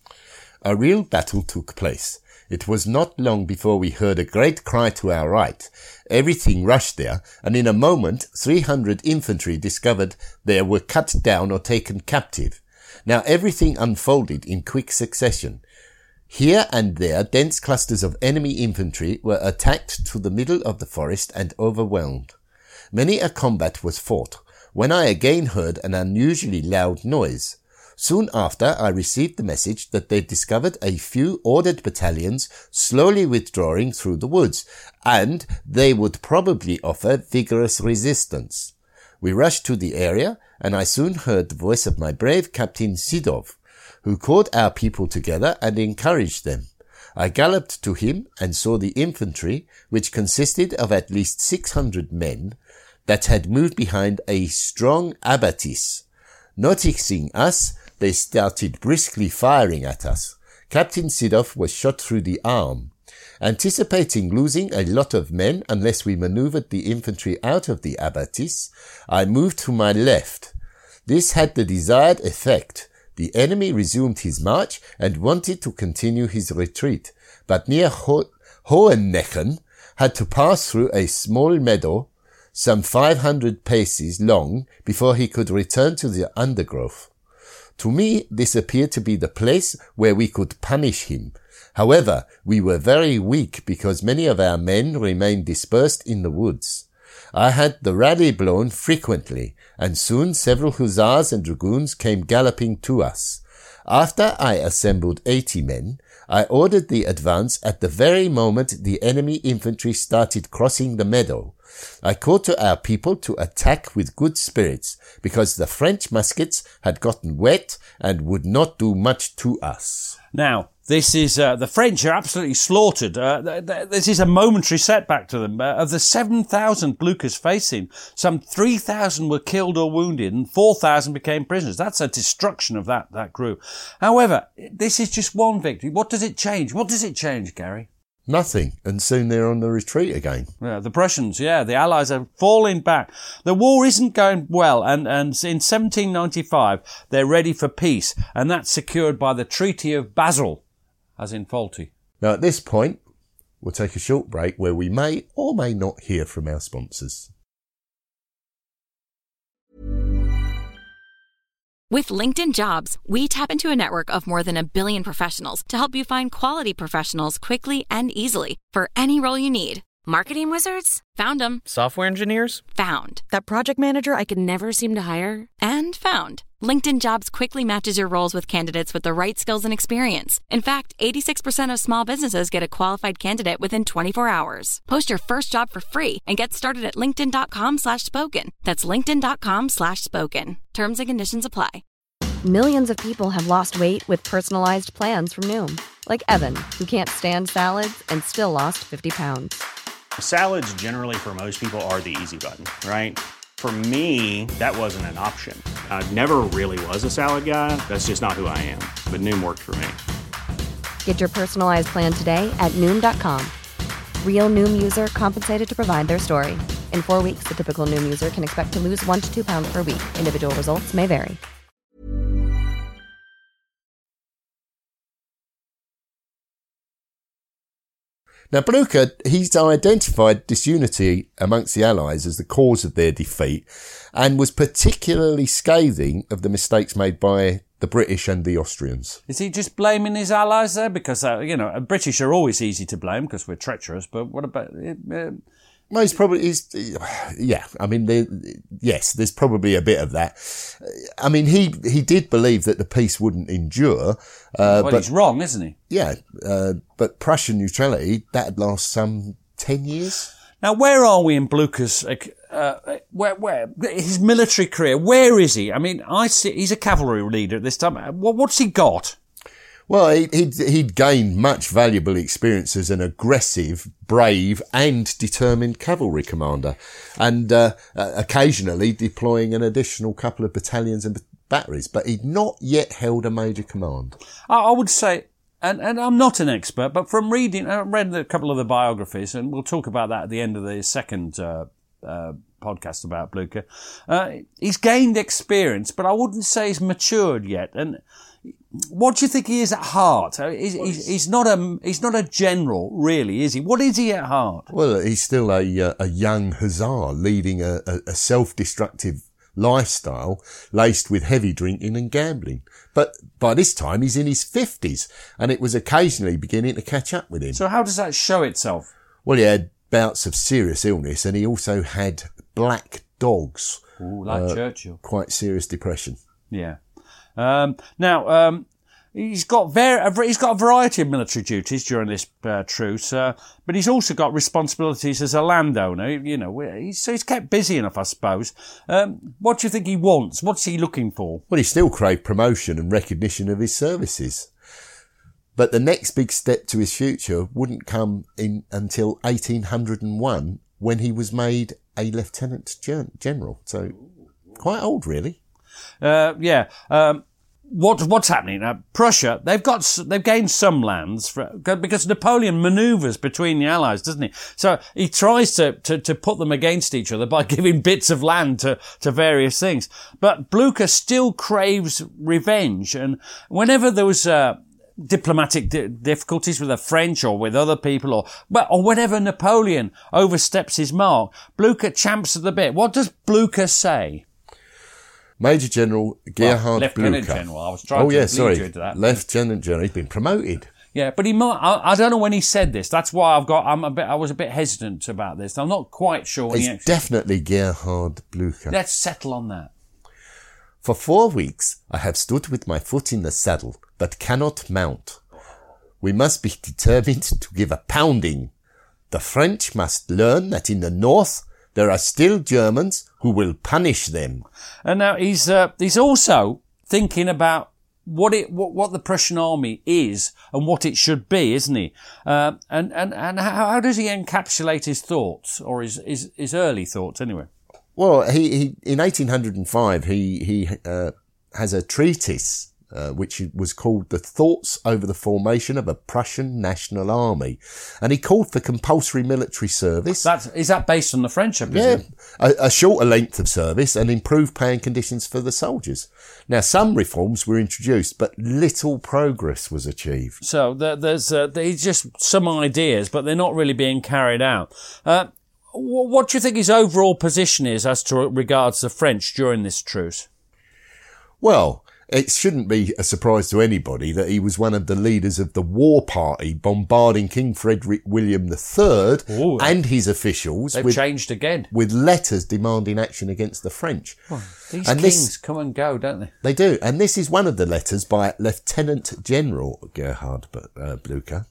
Speaker 6: A real battle took place. It was not long before we heard a great cry to our right. Everything rushed there, and in a moment three hundred infantry discovered they were cut down or taken captive. Now everything unfolded in quick succession. Here and there dense clusters of enemy infantry were attacked to the middle of the forest and overwhelmed. Many a combat was fought, when I again heard an unusually loud noise. Soon after, I received the message that they discovered a few ordered battalions slowly withdrawing through the woods, and they would probably offer vigorous resistance. We rushed to the area, and I soon heard the voice of my brave Captain Sidov, who called our people together and encouraged them. I galloped to him and saw the infantry, which consisted of at least six hundred men, that had moved behind a strong abattis. Noticing us, they started briskly firing at us. Captain Sidov was shot through the arm. Anticipating losing a lot of men unless we maneuvered the infantry out of the abattis, I moved to my left. This had the desired effect. The enemy resumed his march and wanted to continue his retreat, but near Ho- Hohennechen had to pass through a small meadow some five hundred paces long before he could return to the undergrowth. To me, this appeared to be the place where we could punish him. However, we were very weak because many of our men remained dispersed in the woods. I had the rally blown frequently, and soon several hussars and dragoons came galloping to us. After I assembled eighty men, I ordered the advance at the very moment the enemy infantry started crossing the meadow. I called to our people to attack with good spirits, because the French muskets had gotten wet and would not do much to us.
Speaker 5: Now, this is, uh, the French are absolutely slaughtered. Uh, th- th- this is a momentary setback to them. Uh, of the seven thousand Blucher's facing, some three thousand were killed or wounded and four thousand became prisoners. That's a destruction of that, that group. However, this is just one victory. What does it change? What does it change, Gary?
Speaker 6: Nothing, and soon they're on the retreat again.
Speaker 5: Yeah, the Prussians, yeah, the Allies are falling back. The war isn't going well, and, and in seventeen ninety-five, they're ready for peace, and that's secured by the Treaty of Basel, as in faulty.
Speaker 6: Now, at this point, we'll take a short break where we may or may not hear from our sponsors.
Speaker 1: With LinkedIn Jobs, we tap into a network of more than a billion professionals to help you find quality professionals quickly and easily for any role you need. Marketing wizards? Found them.
Speaker 2: Software engineers?
Speaker 1: Found. That project manager I could never seem to hire? And found. LinkedIn Jobs quickly matches your roles with candidates with the right skills and experience. In fact, eighty-six percent of small businesses get a qualified candidate within twenty-four hours. Post your first job for free and get started at linkedin.com slash spoken. That's linkedin.com slash spoken. Terms and conditions apply.
Speaker 4: Millions of people have lost weight with personalized plans from Noom. Like Evan, who can't stand salads and still lost fifty pounds.
Speaker 2: Salads generally for most people are the easy button, right? For me, that wasn't an option. I never really was a salad guy. That's just not who I am. But Noom worked for me.
Speaker 4: Get your personalized plan today at Noom dot com. Real Noom user compensated to provide their story. In four weeks, the typical Noom user can expect to lose one to two pounds per week. Individual results may vary.
Speaker 6: Now, Blucher, he's identified disunity amongst the Allies as the cause of their defeat and was particularly scathing of the mistakes made by the British and the Austrians.
Speaker 5: Is he just blaming his allies there? Because, uh, you know, British are always easy to blame because we're treacherous, but what about... Uh,
Speaker 6: Well, he's probably, he's, yeah, I mean, there, yes, there's probably a bit of that. I mean, he, he did believe that the peace wouldn't endure. Uh,
Speaker 5: well,
Speaker 6: but
Speaker 5: he's wrong, isn't he?
Speaker 6: Yeah, uh, but Prussian neutrality, that'd last some ten years.
Speaker 5: Now, where are we in Blucher's, uh, where, where, his military career? Where is he? I mean, I see, he's a cavalry leader at this time. What, what's he got?
Speaker 6: Well, he'd, he'd, he'd gained much valuable experience as an aggressive, brave and determined cavalry commander, and uh, uh, occasionally deploying an additional couple of battalions and batteries, but he'd not yet held a major command.
Speaker 5: I, I would say, and, and I'm not an expert, but from reading, I read a couple of the biographies, and we'll talk about that at the end of the second uh, uh, podcast about Blucher. Uh, he's gained experience, but I wouldn't say he's matured yet, and what do you think he is at heart? He's, he's, he's not a he's not a general, really, is he? What is he at heart?
Speaker 6: Well, he's still a a young hussar leading a, a, a self-destructive lifestyle laced with heavy drinking and gambling. But by this time, he's in his fifties, and it was occasionally beginning to catch up with him.
Speaker 5: So how does that show itself?
Speaker 6: Well, he had bouts of serious illness, and he also had black dogs.
Speaker 5: Ooh, like uh, Churchill.
Speaker 6: Quite serious depression.
Speaker 5: Yeah. Um, now, um, he's got ver- he's got a variety of military duties during this uh, truce, uh, but he's also got responsibilities as a landowner. You know, he's, so he's kept busy enough, I suppose. Um, what do you think he wants? What's he looking for?
Speaker 6: Well, he still craved promotion and recognition of his services. But the next big step to his future wouldn't come in until eighteen oh one, when he was made a lieutenant general. So quite old, really.
Speaker 5: Uh, yeah. Um, what what's happening now? Prussia, they've got they've gained some lands for, because Napoleon manoeuvres between the Allies, doesn't he? So he tries to, to to put them against each other by giving bits of land to to various things. But Blucher still craves revenge, and whenever there was uh, diplomatic di- difficulties with the French or with other people, or well, or whenever Napoleon oversteps his mark, Blucher champs at the bit. What does Blucher say?
Speaker 6: Major General Gerhard
Speaker 5: well, Lieutenant
Speaker 6: Blucher.
Speaker 5: General. I was trying
Speaker 6: oh,
Speaker 5: to
Speaker 6: yeah,
Speaker 5: lead
Speaker 6: sorry.
Speaker 5: you into that.
Speaker 6: Lieutenant General. He's been promoted.
Speaker 5: Yeah, but he might. I, I don't know when he said this. That's why I've got. I'm a bit. I was a bit hesitant about this. I'm not quite sure when
Speaker 6: it's
Speaker 5: he actually.
Speaker 6: Definitely Gerhard Blucher.
Speaker 5: Let's settle on that.
Speaker 6: For four weeks, I have stood with my foot in the saddle, but cannot mount. We must be determined to give a pounding. The French must learn that in the north there are still Germans who will punish them.
Speaker 5: And now he's uh, he's also thinking about what it what, what the Prussian army is and what it should be, isn't he? Uh, and and and how, how does he encapsulate his thoughts, or his his, his early thoughts anyway?
Speaker 6: Well, he, he in eighteen oh five he he uh, has a treatise. Uh, which was called The Thoughts Over the Formation of a Prussian National Army. And he called for compulsory military service.
Speaker 5: That's, is that based on the French, I presume?
Speaker 6: Yeah, a, a shorter length of service and improved pay and conditions for the soldiers. Now, some reforms were introduced, but little progress was achieved.
Speaker 5: So there, there's, uh, there's just some ideas, but they're not really being carried out. Uh, what do you think his overall position is as to regards the French during this truce?
Speaker 6: Well, It shouldn't be a surprise to anybody that he was one of the leaders of the war party bombarding King Frederick William the Third Ooh, and his officials.
Speaker 5: They've
Speaker 6: with,
Speaker 5: changed again.
Speaker 6: With letters demanding action against the French.
Speaker 5: Well, these
Speaker 6: and
Speaker 5: kings
Speaker 6: this,
Speaker 5: come and go, don't they?
Speaker 6: They do. And this is one of the letters by Lieutenant General Gerhard uh, Blucher.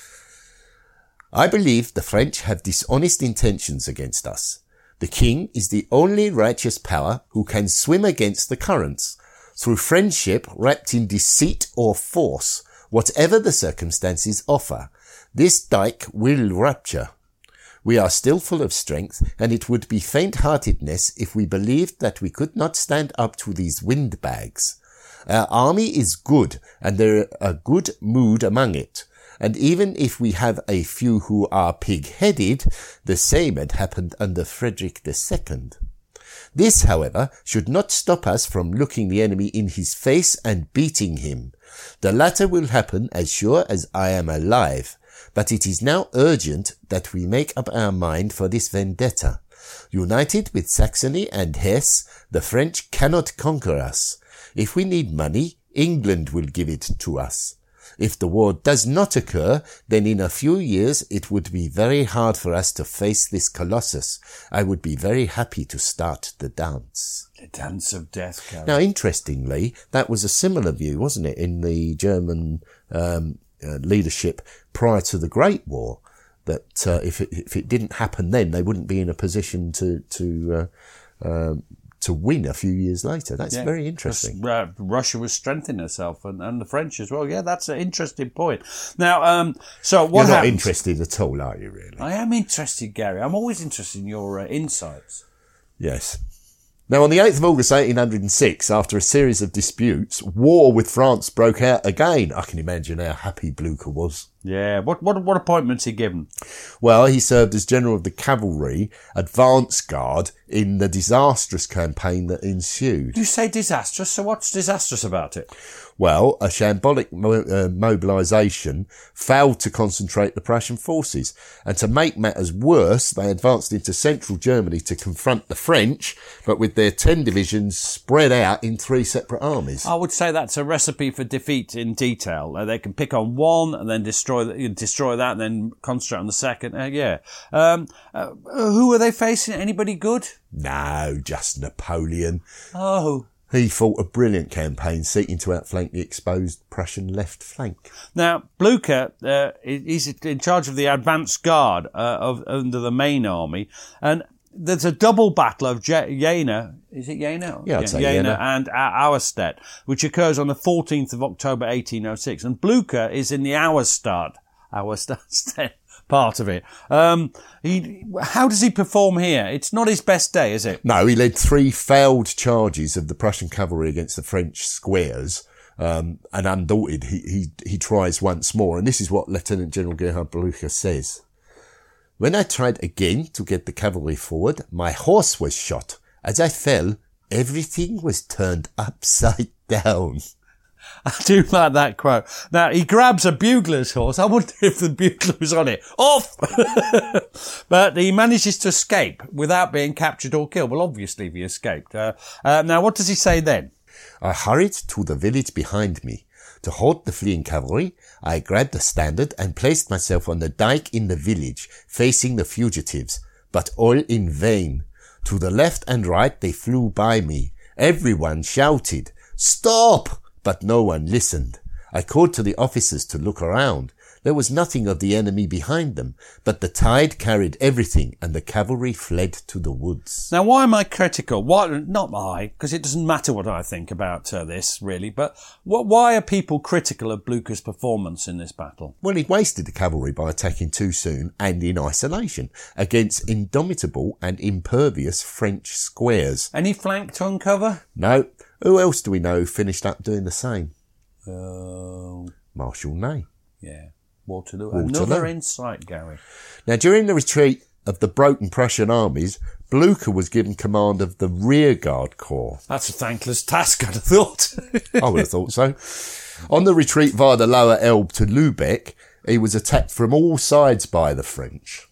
Speaker 6: I believe the French have dishonest intentions against us. The king is the only righteous power who can swim against the currents. Through friendship wrapped in deceit or force, whatever the circumstances offer, this dike will rupture. We are still full of strength, and it would be faint-heartedness if we believed that we could not stand up to these windbags. Our army is good, and there is a good mood among it. And even if we have a few who are pig-headed, the same had happened under Frederick the Second. This, however, should not stop us from looking the enemy in his face and beating him. The latter will happen as sure as I am alive, but it is now urgent that we make up our mind for this vendetta. United with Saxony and Hesse, the French cannot conquer us. If we need money, England will give it to us. If the war does not occur, then in a few years it would be very hard for us to face this colossus. I would be very happy to start the dance.
Speaker 5: The dance of death, Gary.
Speaker 6: Now, interestingly, that was a similar view, wasn't it, in the German um, uh, leadership prior to the Great War, that uh, if, it, if it didn't happen then, they wouldn't be in a position to... to uh, um, to win a few years later. That's yeah, very interesting.
Speaker 5: Uh, Russia was strengthening herself, and, and the French as well. Yeah, that's an interesting point. Now, um, so what
Speaker 6: You're not
Speaker 5: happens?
Speaker 6: Interested at all, are you, really?
Speaker 5: I am interested, Gary. I'm always interested in your uh, insights.
Speaker 6: Yes. Now, on the eighth of August eighteen oh six, after a series of disputes, war with France broke out again. I can imagine how happy Blucher was.
Speaker 5: Yeah. What what what appointments he given?
Speaker 6: Well, he served as general of the cavalry advance guard in the disastrous campaign that ensued.
Speaker 5: You say disastrous, so what's disastrous about it?
Speaker 6: Well, a shambolic mo- uh, mobilisation failed to concentrate the Prussian forces, and to make matters worse, they advanced into central Germany to confront the French, but with their ten divisions spread out in three separate armies.
Speaker 5: I would say that's a recipe for defeat in detail. Uh, they can pick on one and then destroy the, destroy that, and then concentrate on the second. Uh, yeah. Um, uh, who are they facing? Anybody good?
Speaker 6: No, just Napoleon.
Speaker 5: Oh.
Speaker 6: He fought a brilliant campaign, seeking to outflank the exposed Prussian left flank.
Speaker 5: Now, Blucher, uh, he's in charge of the advance guard uh, of under the main army, and there's a double battle of Je- Jena. Is it Jena?
Speaker 6: Yeah, I'd say
Speaker 5: Jena,
Speaker 6: Jena.
Speaker 5: and Auerstedt, which occurs on the fourteenth of October, eighteen oh six, and Blucher is in the Auerstadt, Auerstadt part of it. Um, he, how does he perform here? It's not his best day, is it?
Speaker 6: No, he led three failed charges of the Prussian cavalry against the French squares. Um, and undaunted, he, he, he tries once more. And this is what Lieutenant General Gerhard Blucher says. When I tried again to get the cavalry forward, my horse was shot. As I fell, everything was turned upside down.
Speaker 5: I do like that quote. Now, he grabs a bugler's horse. I wonder if the bugler was on it. Off! But he manages to escape without being captured or killed. Well, obviously he escaped. Uh, uh, now, what does he say then?
Speaker 6: I hurried to the village behind me. To halt the fleeing cavalry, I grabbed a standard and placed myself on the dike in the village, facing the fugitives, but all in vain. To the left and right they flew by me. Everyone shouted, "Stop!" But no one listened. I called to the officers to look around. There was nothing of the enemy behind them, but the tide carried everything, and the cavalry fled to the woods.
Speaker 5: Now, why am I critical? Why, not I, because it doesn't matter what I think about uh, this, really, but what, why are people critical of Blucher's performance in this battle?
Speaker 6: Well, he wasted the cavalry by attacking too soon and in isolation against indomitable and impervious French squares.
Speaker 5: Any flank to uncover?
Speaker 6: No. Who else do we know finished up doing the same?
Speaker 5: Uh,
Speaker 6: Marshal Ney.
Speaker 5: Yeah. Waterloo.
Speaker 6: Waterloo.
Speaker 5: Another insight, Gary.
Speaker 6: Now, during the retreat of the broken Prussian armies, Blucher was given command of the rearguard corps.
Speaker 5: That's a thankless task, I'd have thought.
Speaker 6: I would have thought so. On the retreat via the lower Elbe to Lübeck, he was attacked from all sides by the French.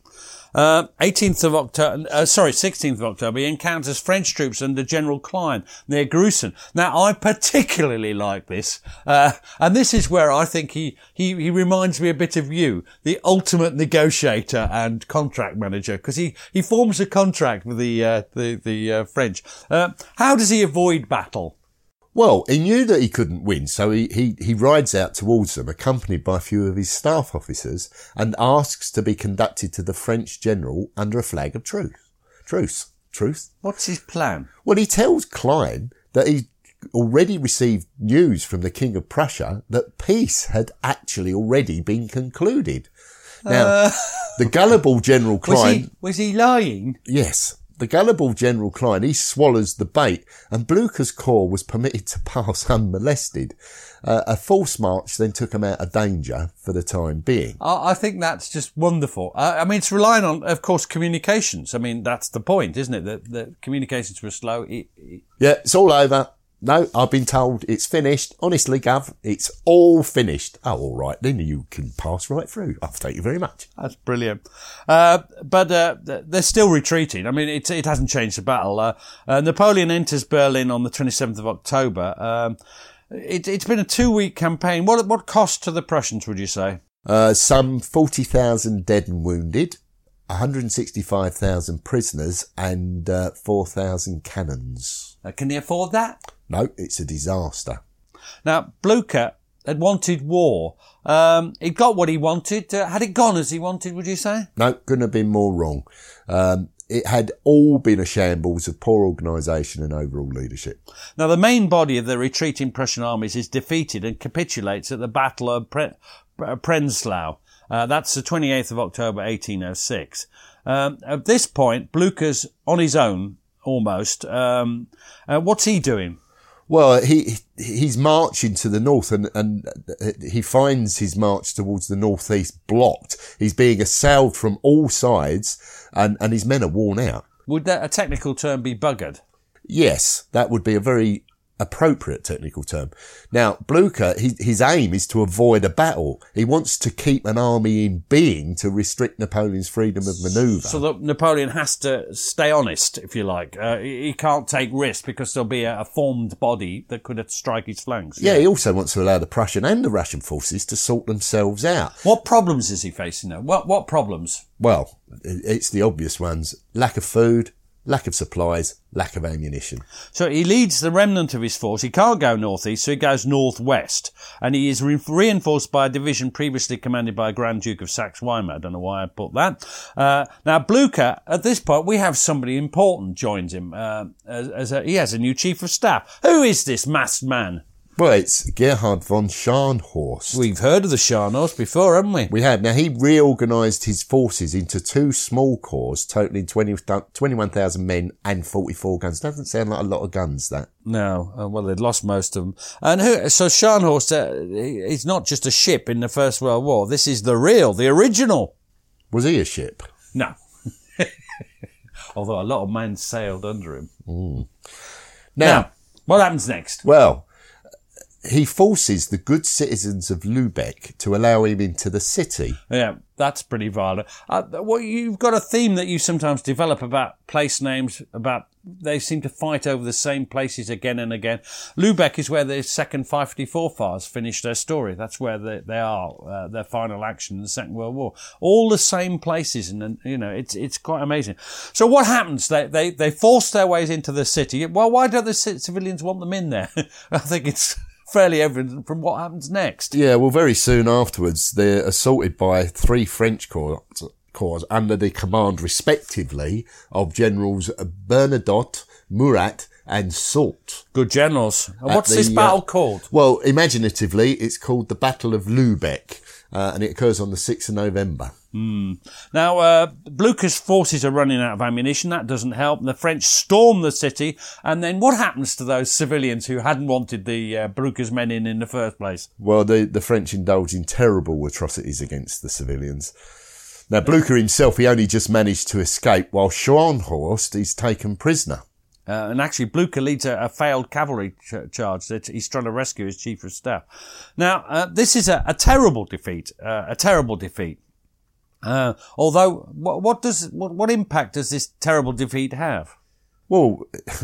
Speaker 5: Uh, eighteenth of October, uh, sorry, sixteenth of October, he encounters French troops under General Klein near Gruson. Now, I particularly like this, uh, and this is where I think he, he, he reminds me a bit of you, the ultimate negotiator and contract manager, because he, he forms a contract with the, uh, the, the, uh, French. Uh, how does he avoid battle?
Speaker 6: Well, he knew that he couldn't win, so he, he, he rides out towards them, accompanied by a few of his staff officers, and asks to be conducted to the French general under a flag of truce. Truce. Truce?
Speaker 5: What's his plan?
Speaker 6: Well, he tells Klein that he already received news from the King of Prussia that peace had actually already been concluded. Now, uh, the gullible General Klein...
Speaker 5: Was he, was he lying?
Speaker 6: Yes. The gullible General Klein, he swallows the bait, and Blucher's corps was permitted to pass unmolested. Uh, a false march then took him out of danger for the time being.
Speaker 5: I, I think that's just wonderful. I, I mean, it's relying on, of course, communications. I mean, that's the point, isn't it? That the communications were slow. It, it...
Speaker 6: Yeah, it's all over. No, I've been told it's finished. Honestly, Gov, it's all finished. Oh, all right. Then you can pass right through. Oh, thank you very much.
Speaker 5: That's brilliant. Uh, but uh, they're still retreating. I mean, it, it hasn't changed the battle. Uh, uh, Napoleon enters Berlin on the twenty-seventh of October. Um, it, it's been a two-week campaign. What, what cost to the Prussians, would you say?
Speaker 6: Uh, some forty thousand dead and wounded, one hundred sixty-five thousand prisoners, and uh, four thousand cannons.
Speaker 5: Uh, can they afford that?
Speaker 6: No, it's a disaster.
Speaker 5: Now, Blucher had wanted war. Um, he got what he wanted. Uh, had it gone as he wanted, would you say?
Speaker 6: No, couldn't have been more wrong. Um, it had all been a shambles of poor organisation and overall leadership.
Speaker 5: Now, the main body of the retreating Prussian armies is defeated and capitulates at the Battle of Pre- Prenzlau. Uh, that's the twenty-eighth of October, eighteen oh six. Um, at this point, Blucher's on his own, almost. Um, uh, what's he doing?
Speaker 6: Well, he he's marching to the north, and, and he finds his march towards the northeast blocked. He's being assailed from all sides, and, and his men are worn out.
Speaker 5: Would that a technical term be buggered?
Speaker 6: Yes, that would be a very appropriate technical term. Now, Blucher, he, his aim is to avoid a battle. He wants to keep an army in being to restrict Napoleon's freedom of manoeuvre.
Speaker 5: So that Napoleon has to stay honest, if you like. Uh, he can't take risks because there'll be a, a formed body that could strike his flanks.
Speaker 6: Yeah, yeah, he also wants to allow the Prussian and the Russian forces to sort themselves out.
Speaker 5: What problems is he facing now? What, what problems?
Speaker 6: Well, it's the obvious ones. Lack of food, lack of supplies, lack of ammunition.
Speaker 5: So he leads the remnant of his force. He can't go northeast, so he goes northwest. And he is re- reinforced by a division previously commanded by a Grand Duke of Saxe-Weimar. I don't know why I put that. Uh, now, Blucher, at this point, we have somebody important joins him. Uh, as, as a, he has a new chief of staff. Who is this masked man?
Speaker 6: Well, it's Gerhard von Scharnhorst.
Speaker 5: We've heard of the Scharnhorst before, haven't we?
Speaker 6: We have. Now, he reorganised his forces into two small corps, totalling twenty, twenty-one thousand men and forty-four guns. Doesn't sound like a lot of guns, that.
Speaker 5: No. Uh, well, they'd lost most of them. And who, so Scharnhorst, uh, he's not just a ship in the First World War. This is the real, the original.
Speaker 6: Was he a ship?
Speaker 5: No. Although a lot of men sailed under him.
Speaker 6: Mm.
Speaker 5: Now, now, what happens next?
Speaker 6: Well, he forces the good citizens of Lubeck to allow him into the city.
Speaker 5: Yeah, that's pretty violent. Uh, well, you've got a theme that you sometimes develop about place names, about they seem to fight over the same places again and again. Lubeck is where the second five fifty-four Fars finished their story. That's where they, they are, uh, their final action in the Second World War. All the same places, and, and you know, it's it's quite amazing. So what happens? They they they force their ways into the city. Well, why don't the civilians want them in there? I think it's fairly evident from what happens next.
Speaker 6: Yeah, well, very soon afterwards, they're assaulted by three French corps, corps under the command, respectively, of Generals Bernadotte, Murat, and Soult.
Speaker 5: Good generals. And what's
Speaker 6: the,
Speaker 5: this battle
Speaker 6: uh,
Speaker 5: called?
Speaker 6: Well, imaginatively, it's called the Battle of Lubeck, uh, and it occurs on the sixth of November.
Speaker 5: Mm. Now, uh, Blucher's forces are running out of ammunition. That doesn't help. The French storm the city. And then what happens to those civilians who hadn't wanted the uh, Blucher's men in in the first place?
Speaker 6: Well, the, the French indulge in terrible atrocities against the civilians. Now, Blucher himself, he only just managed to escape, while Scharnhorst is taken prisoner.
Speaker 5: Uh, and actually, Blucher leads a, a failed cavalry ch- charge that he's trying to rescue his chief of staff. Now, uh, this is a, a terrible defeat, uh, a terrible defeat. Uh, although, what, what does what, what impact does this terrible defeat have?
Speaker 6: Well,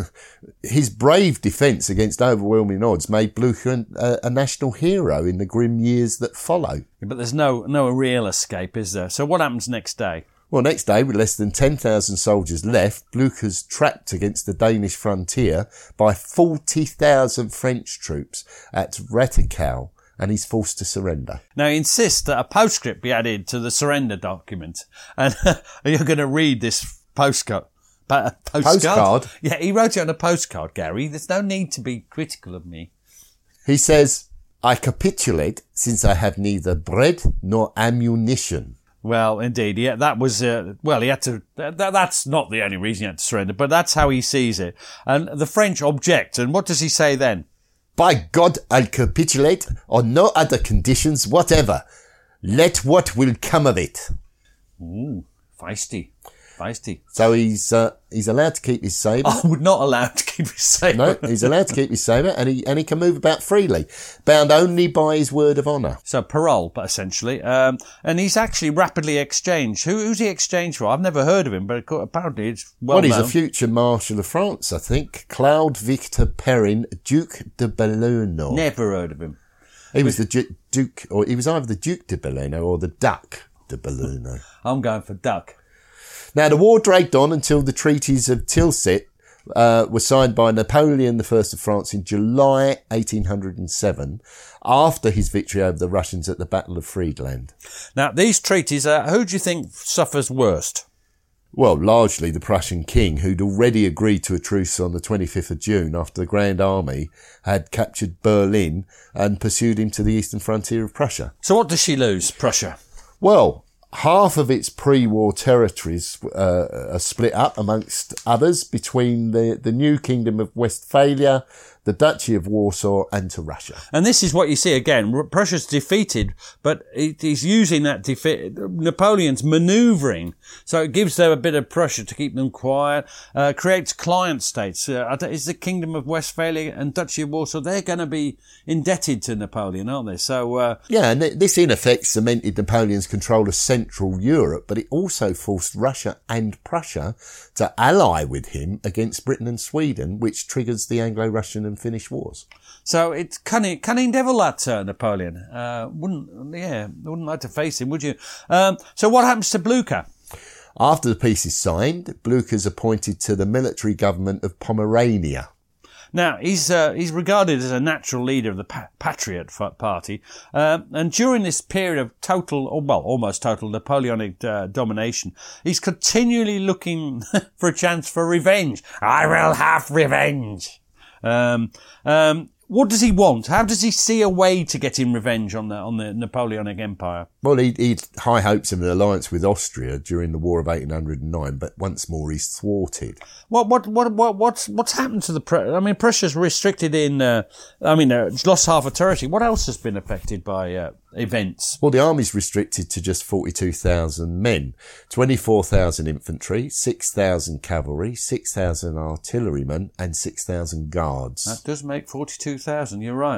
Speaker 6: his brave defence against overwhelming odds made Blücher a, a national hero in the grim years that follow.
Speaker 5: But there's no no real escape, is there? So what happens next day?
Speaker 6: Well, next day, with less than ten thousand soldiers left, Blücher's trapped against the Danish frontier by forty thousand French troops at Rattikau, and he's forced to surrender.
Speaker 5: Now, he insists that a postscript be added to the surrender document. And you're going to read this postcard. Pa- postcard?
Speaker 6: Postcard?
Speaker 5: Yeah, he wrote it on a postcard, Gary. There's no need to be critical of me.
Speaker 6: He says, I capitulate since I have neither bread nor ammunition.
Speaker 5: Well, indeed, yeah, that was, uh, well, he had to, that, that's not the only reason he had to surrender, but that's how he sees it. And the French object, and what does he say then?
Speaker 6: By God, I'll capitulate on no other conditions whatever. Let what will come of it.
Speaker 5: Ooh, feisty, feisty.
Speaker 6: So he's uh, he's allowed to keep his sabre.
Speaker 5: I would not allow him to keep his sabre.
Speaker 6: No, he's allowed to keep his sabre, and he and he can move about freely, bound only by his word of honour.
Speaker 5: So parole, but essentially, um, and he's actually rapidly exchanged. Who, who's he exchanged for? I've never heard of him, but apparently it's well
Speaker 6: Well, he's
Speaker 5: known.
Speaker 6: a future Marshal of France, I think. Claude Victor Perrin, Duc de Belluno.
Speaker 5: Never heard of him.
Speaker 6: He was the Ju- Duke, or he was either the Duke de Belluno or the Duc de Belluno.
Speaker 5: I'm going for Duck.
Speaker 6: Now, the war dragged on until the treaties of Tilsit uh, were signed by Napoleon the First of France in July eighteen oh seven, after his victory over the Russians at the Battle of Friedland.
Speaker 5: Now, these treaties, uh, who do you think suffers worst?
Speaker 6: Well, largely the Prussian king, who'd already agreed to a truce on the twenty-fifth of June after the Grand Army had captured Berlin and pursued him to the eastern frontier of Prussia.
Speaker 5: So what does she lose, Prussia?
Speaker 6: Well, half of its pre-war territories uh, are split up, amongst others, between the, the new Kingdom of Westphalia, the Duchy of Warsaw, and to Russia.
Speaker 5: And this is what you see again. Prussia's defeated, but it is using that defeat. Napoleon's manoeuvring, so it gives them a bit of pressure to keep them quiet. Uh, creates client states. Uh, is the Kingdom of Westphalia and Duchy of Warsaw? They're going to be indebted to Napoleon, aren't they? So uh,
Speaker 6: yeah, and this in effect cemented Napoleon's control of Central Europe, but it also forced Russia and Prussia to ally with him against Britain and Sweden, which triggers the Anglo-Russian and Finnish wars.
Speaker 5: So it's cunning, cunning devil, that uh, Napoleon. Uh, wouldn't, yeah, wouldn't like to face him, would you? Um, so what happens to Blücher?
Speaker 6: After the peace is signed, Blücher's appointed to the military government of Pomerania.
Speaker 5: Now, he's uh, he's regarded as a natural leader of the pa- Patriot Party, uh, and during this period of total, or well, almost total Napoleonic uh, domination, he's continually looking for a chance for revenge. I will have revenge. Um, um, what does he want? How does he see a way to getting revenge on the on the Napoleonic Empire?
Speaker 6: Well, he he had high hopes of an alliance with Austria during the War of eighteen oh nine, but once more he's thwarted.
Speaker 5: What what what what what's what's happened to the? Pr- I mean, Prussia's restricted in. Uh, I mean, uh, it's lost half a territory. What else has been affected by uh, events?
Speaker 6: Well, the army's restricted to just forty-two thousand men, twenty-four thousand infantry, six thousand cavalry, six thousand artillerymen, and six thousand guards.
Speaker 5: That does make forty-two thousand. You're right.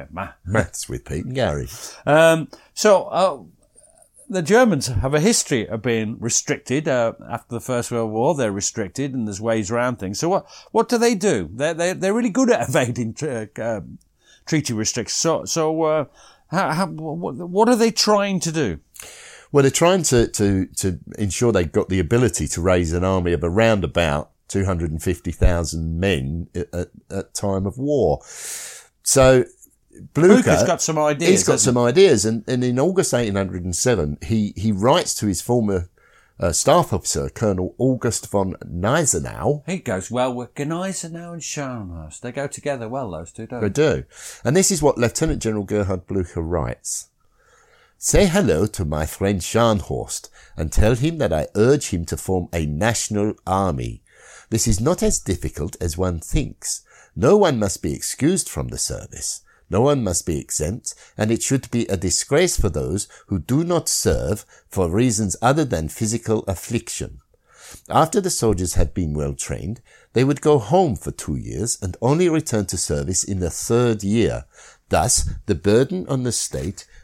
Speaker 6: Maths with Pete and Gary.
Speaker 5: Um, so, uh, the Germans have a history of being restricted. Uh, after the First World War, they're restricted, and there's ways around things. So, what what do they do? They're they're, they're really good at evading uh, uh, treaty restrictions. So, so uh, how, how, what, what are they trying to do?
Speaker 6: Well, they're trying to to to ensure they've got the ability to raise an army of around about two hundred fifty thousand men at, at, at time of war. So. Blücher,
Speaker 5: Blücher's got some ideas.
Speaker 6: He's got some ideas, and, and in August eighteen oh seven, he, he writes to his former uh, staff officer, Colonel August von Gneisenau.
Speaker 5: He goes well with Gneisenau and Scharnhorst. They go together well, those two, don't
Speaker 6: They do. And this is what Lieutenant General Gerhard Blücher writes. Say hello to my friend Scharnhorst and tell him that I urge him to form a national army. This is not as difficult as one thinks. No one must be excused from the service. No one must be exempt, and it should be a disgrace for those who do not serve for reasons other than physical affliction. After the soldiers had been well trained, they would go home for two years and only return to service in the third year. Thus, the burden on the state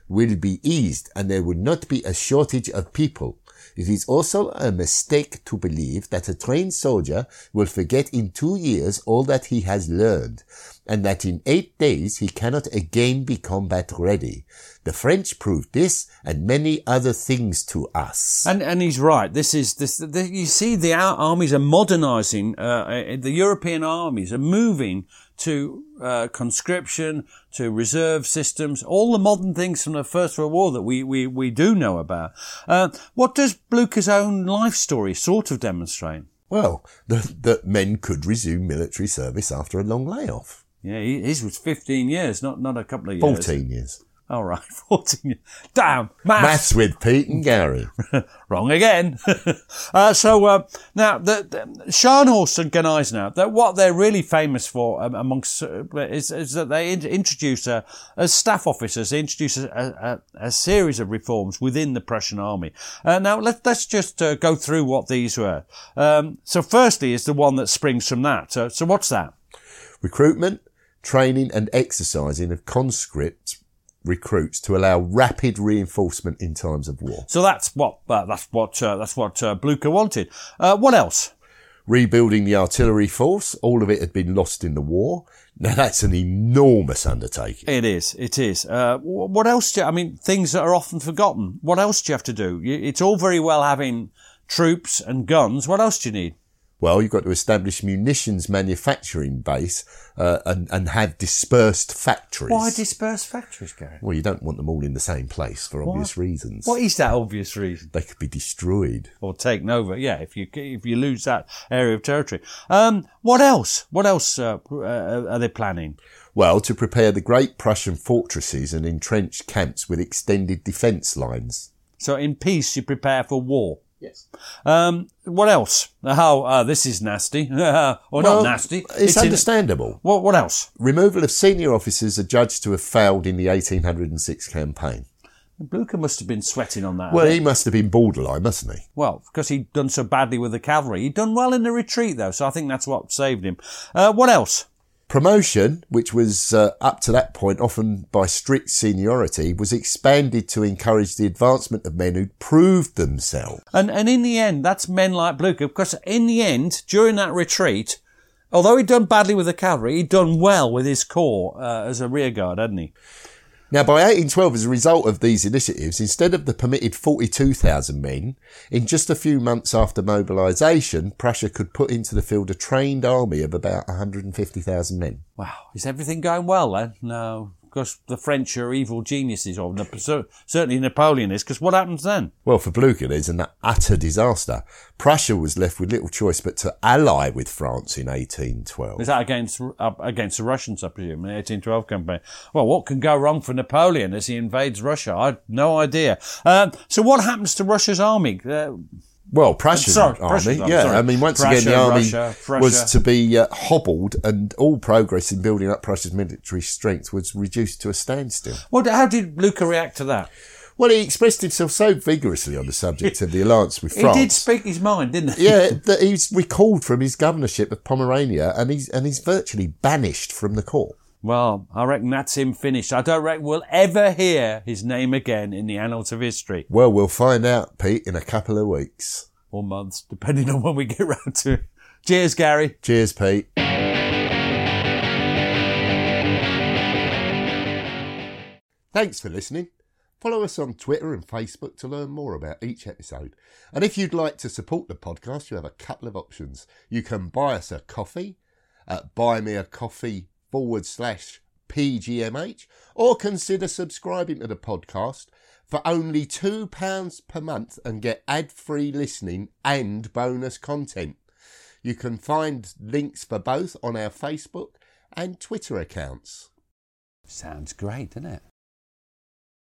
Speaker 6: will be eased and there will not be a shortage of people. It is also a mistake to believe that a trained soldier will forget in two years all that he has learned, and that in eight days he cannot again be combat ready. The French proved this and many other things to us.
Speaker 5: And and he's right. This is this. The, you see, the our armies are modernising. Uh, the European armies are moving to uh, conscription, to reserve systems, all the modern things from the First World War that we we we do know about. Uh, what does Blucher's own life story sort of demonstrate?
Speaker 6: Well, that, that men could resume military service after a long layoff.
Speaker 5: Yeah, he, his was fifteen years, not not a couple of years.
Speaker 6: Fourteen years.
Speaker 5: All right, fourteen years. Damn, maths.
Speaker 6: Maths with Pete and Gary.
Speaker 5: Wrong again. uh, so uh, now, the, the Scharnhorst and Gneisenau, that what they're really famous for um, amongst uh, is, is that they in- introduce uh, as staff officers, they introduce a, a, a series of reforms within the Prussian army. Uh, now let, let's just uh, go through what these were. Um, so, firstly, is the one that springs from that. So, so what's that?
Speaker 6: Recruitment, training, and exercising of conscripts. Recruits to allow rapid reinforcement in times of war.
Speaker 5: So that's what uh, that's what uh, that's what uh, Blücher wanted. Uh, what else?
Speaker 6: Rebuilding the artillery force. All of it had been lost in the war. Now that's an enormous undertaking.
Speaker 5: It is. It is. Uh, what else? Do you, I mean, things that are often forgotten. What else do you have to do? It's all very well having troops and guns. What else do you need?
Speaker 6: Well, you've got to establish munitions manufacturing base uh, and, and have dispersed factories.
Speaker 5: Why dispersed factories, Gary?
Speaker 6: Well, you don't want them all in the same place for obvious
Speaker 5: what?
Speaker 6: reasons.
Speaker 5: What is that obvious reason?
Speaker 6: They could be destroyed.
Speaker 5: Or taken over, yeah, if you if you lose that area of territory. Um, what else? What else uh, uh, are they planning?
Speaker 6: Well, to prepare the great Prussian fortresses and entrenched camps with extended defence lines.
Speaker 5: So in peace, you prepare for war.
Speaker 6: Yes.
Speaker 5: Um, what else? Oh, uh, this is nasty. or
Speaker 6: well,
Speaker 5: not nasty.
Speaker 6: It's,
Speaker 5: it's
Speaker 6: understandable.
Speaker 5: In, what, what else?
Speaker 6: Removal of senior officers adjudged to have failed in the eighteen oh six campaign.
Speaker 5: Blücher must have been sweating on that.
Speaker 6: Well, he must have been borderline, mustn't he?
Speaker 5: Well, because he'd done so badly with the cavalry. He'd done well in the retreat, though, so I think that's what saved him. Uh, what else?
Speaker 6: Promotion, which was uh, up to that point often by strict seniority, was expanded to encourage the advancement of men who'd proved themselves.
Speaker 5: And and in the end, that's men like Blücher, because in the end, during that retreat, although he'd done badly with the cavalry, he'd done well with his corps uh, as a rearguard, hadn't he?
Speaker 6: Now, by eighteen twelve, as a result of these initiatives, instead of the permitted forty-two thousand men, in just a few months after mobilisation, Prussia could put into the field a trained army of about one hundred fifty thousand men.
Speaker 5: Wow. Is everything going well then? No. Because the French are evil geniuses, or certainly Napoleon is, because what happens then?
Speaker 6: Well, for Blücher, there's an utter disaster. Prussia was left with little choice but to ally with France in eighteen twelve.
Speaker 5: Is that against uh, against the Russians, I presume, in the eighteen twelve campaign? Well, what can go wrong for Napoleon as he invades Russia? I had no idea. Um, so what happens to Russia's army? Uh,
Speaker 6: Well, Prussian
Speaker 5: sorry,
Speaker 6: army,
Speaker 5: Prussian,
Speaker 6: yeah.
Speaker 5: sorry.
Speaker 6: I mean, once
Speaker 5: Prussia,
Speaker 6: again, the army
Speaker 5: Russia, Prussia.
Speaker 6: was to be uh, hobbled, and all progress in building up Prussia's military strength was reduced to a standstill.
Speaker 5: Well, how did Blücher react to that?
Speaker 6: Well, he expressed himself so vigorously on the subject of the alliance with France.
Speaker 5: He did speak his mind, didn't he?
Speaker 6: Yeah, that he's recalled from his governorship of Pomerania, and he's and he's virtually banished from the court.
Speaker 5: Well, I reckon that's him finished. I don't reckon we'll ever hear his name again in the annals of history.
Speaker 6: Well, we'll find out, Pete, in a couple of weeks.
Speaker 5: Or months, depending on when we get round to it. Cheers, Gary.
Speaker 6: Cheers, Pete. Thanks for listening. Follow us on Twitter and Facebook to learn more about each episode. And if you'd like to support the podcast, you have a couple of options. You can buy us a coffee at buymeacoffee forward slash PGMH, or consider subscribing to the podcast for only two pounds per month and get ad-free listening and bonus content. You can find links for both on our Facebook and Twitter accounts.
Speaker 5: Sounds great, doesn't it?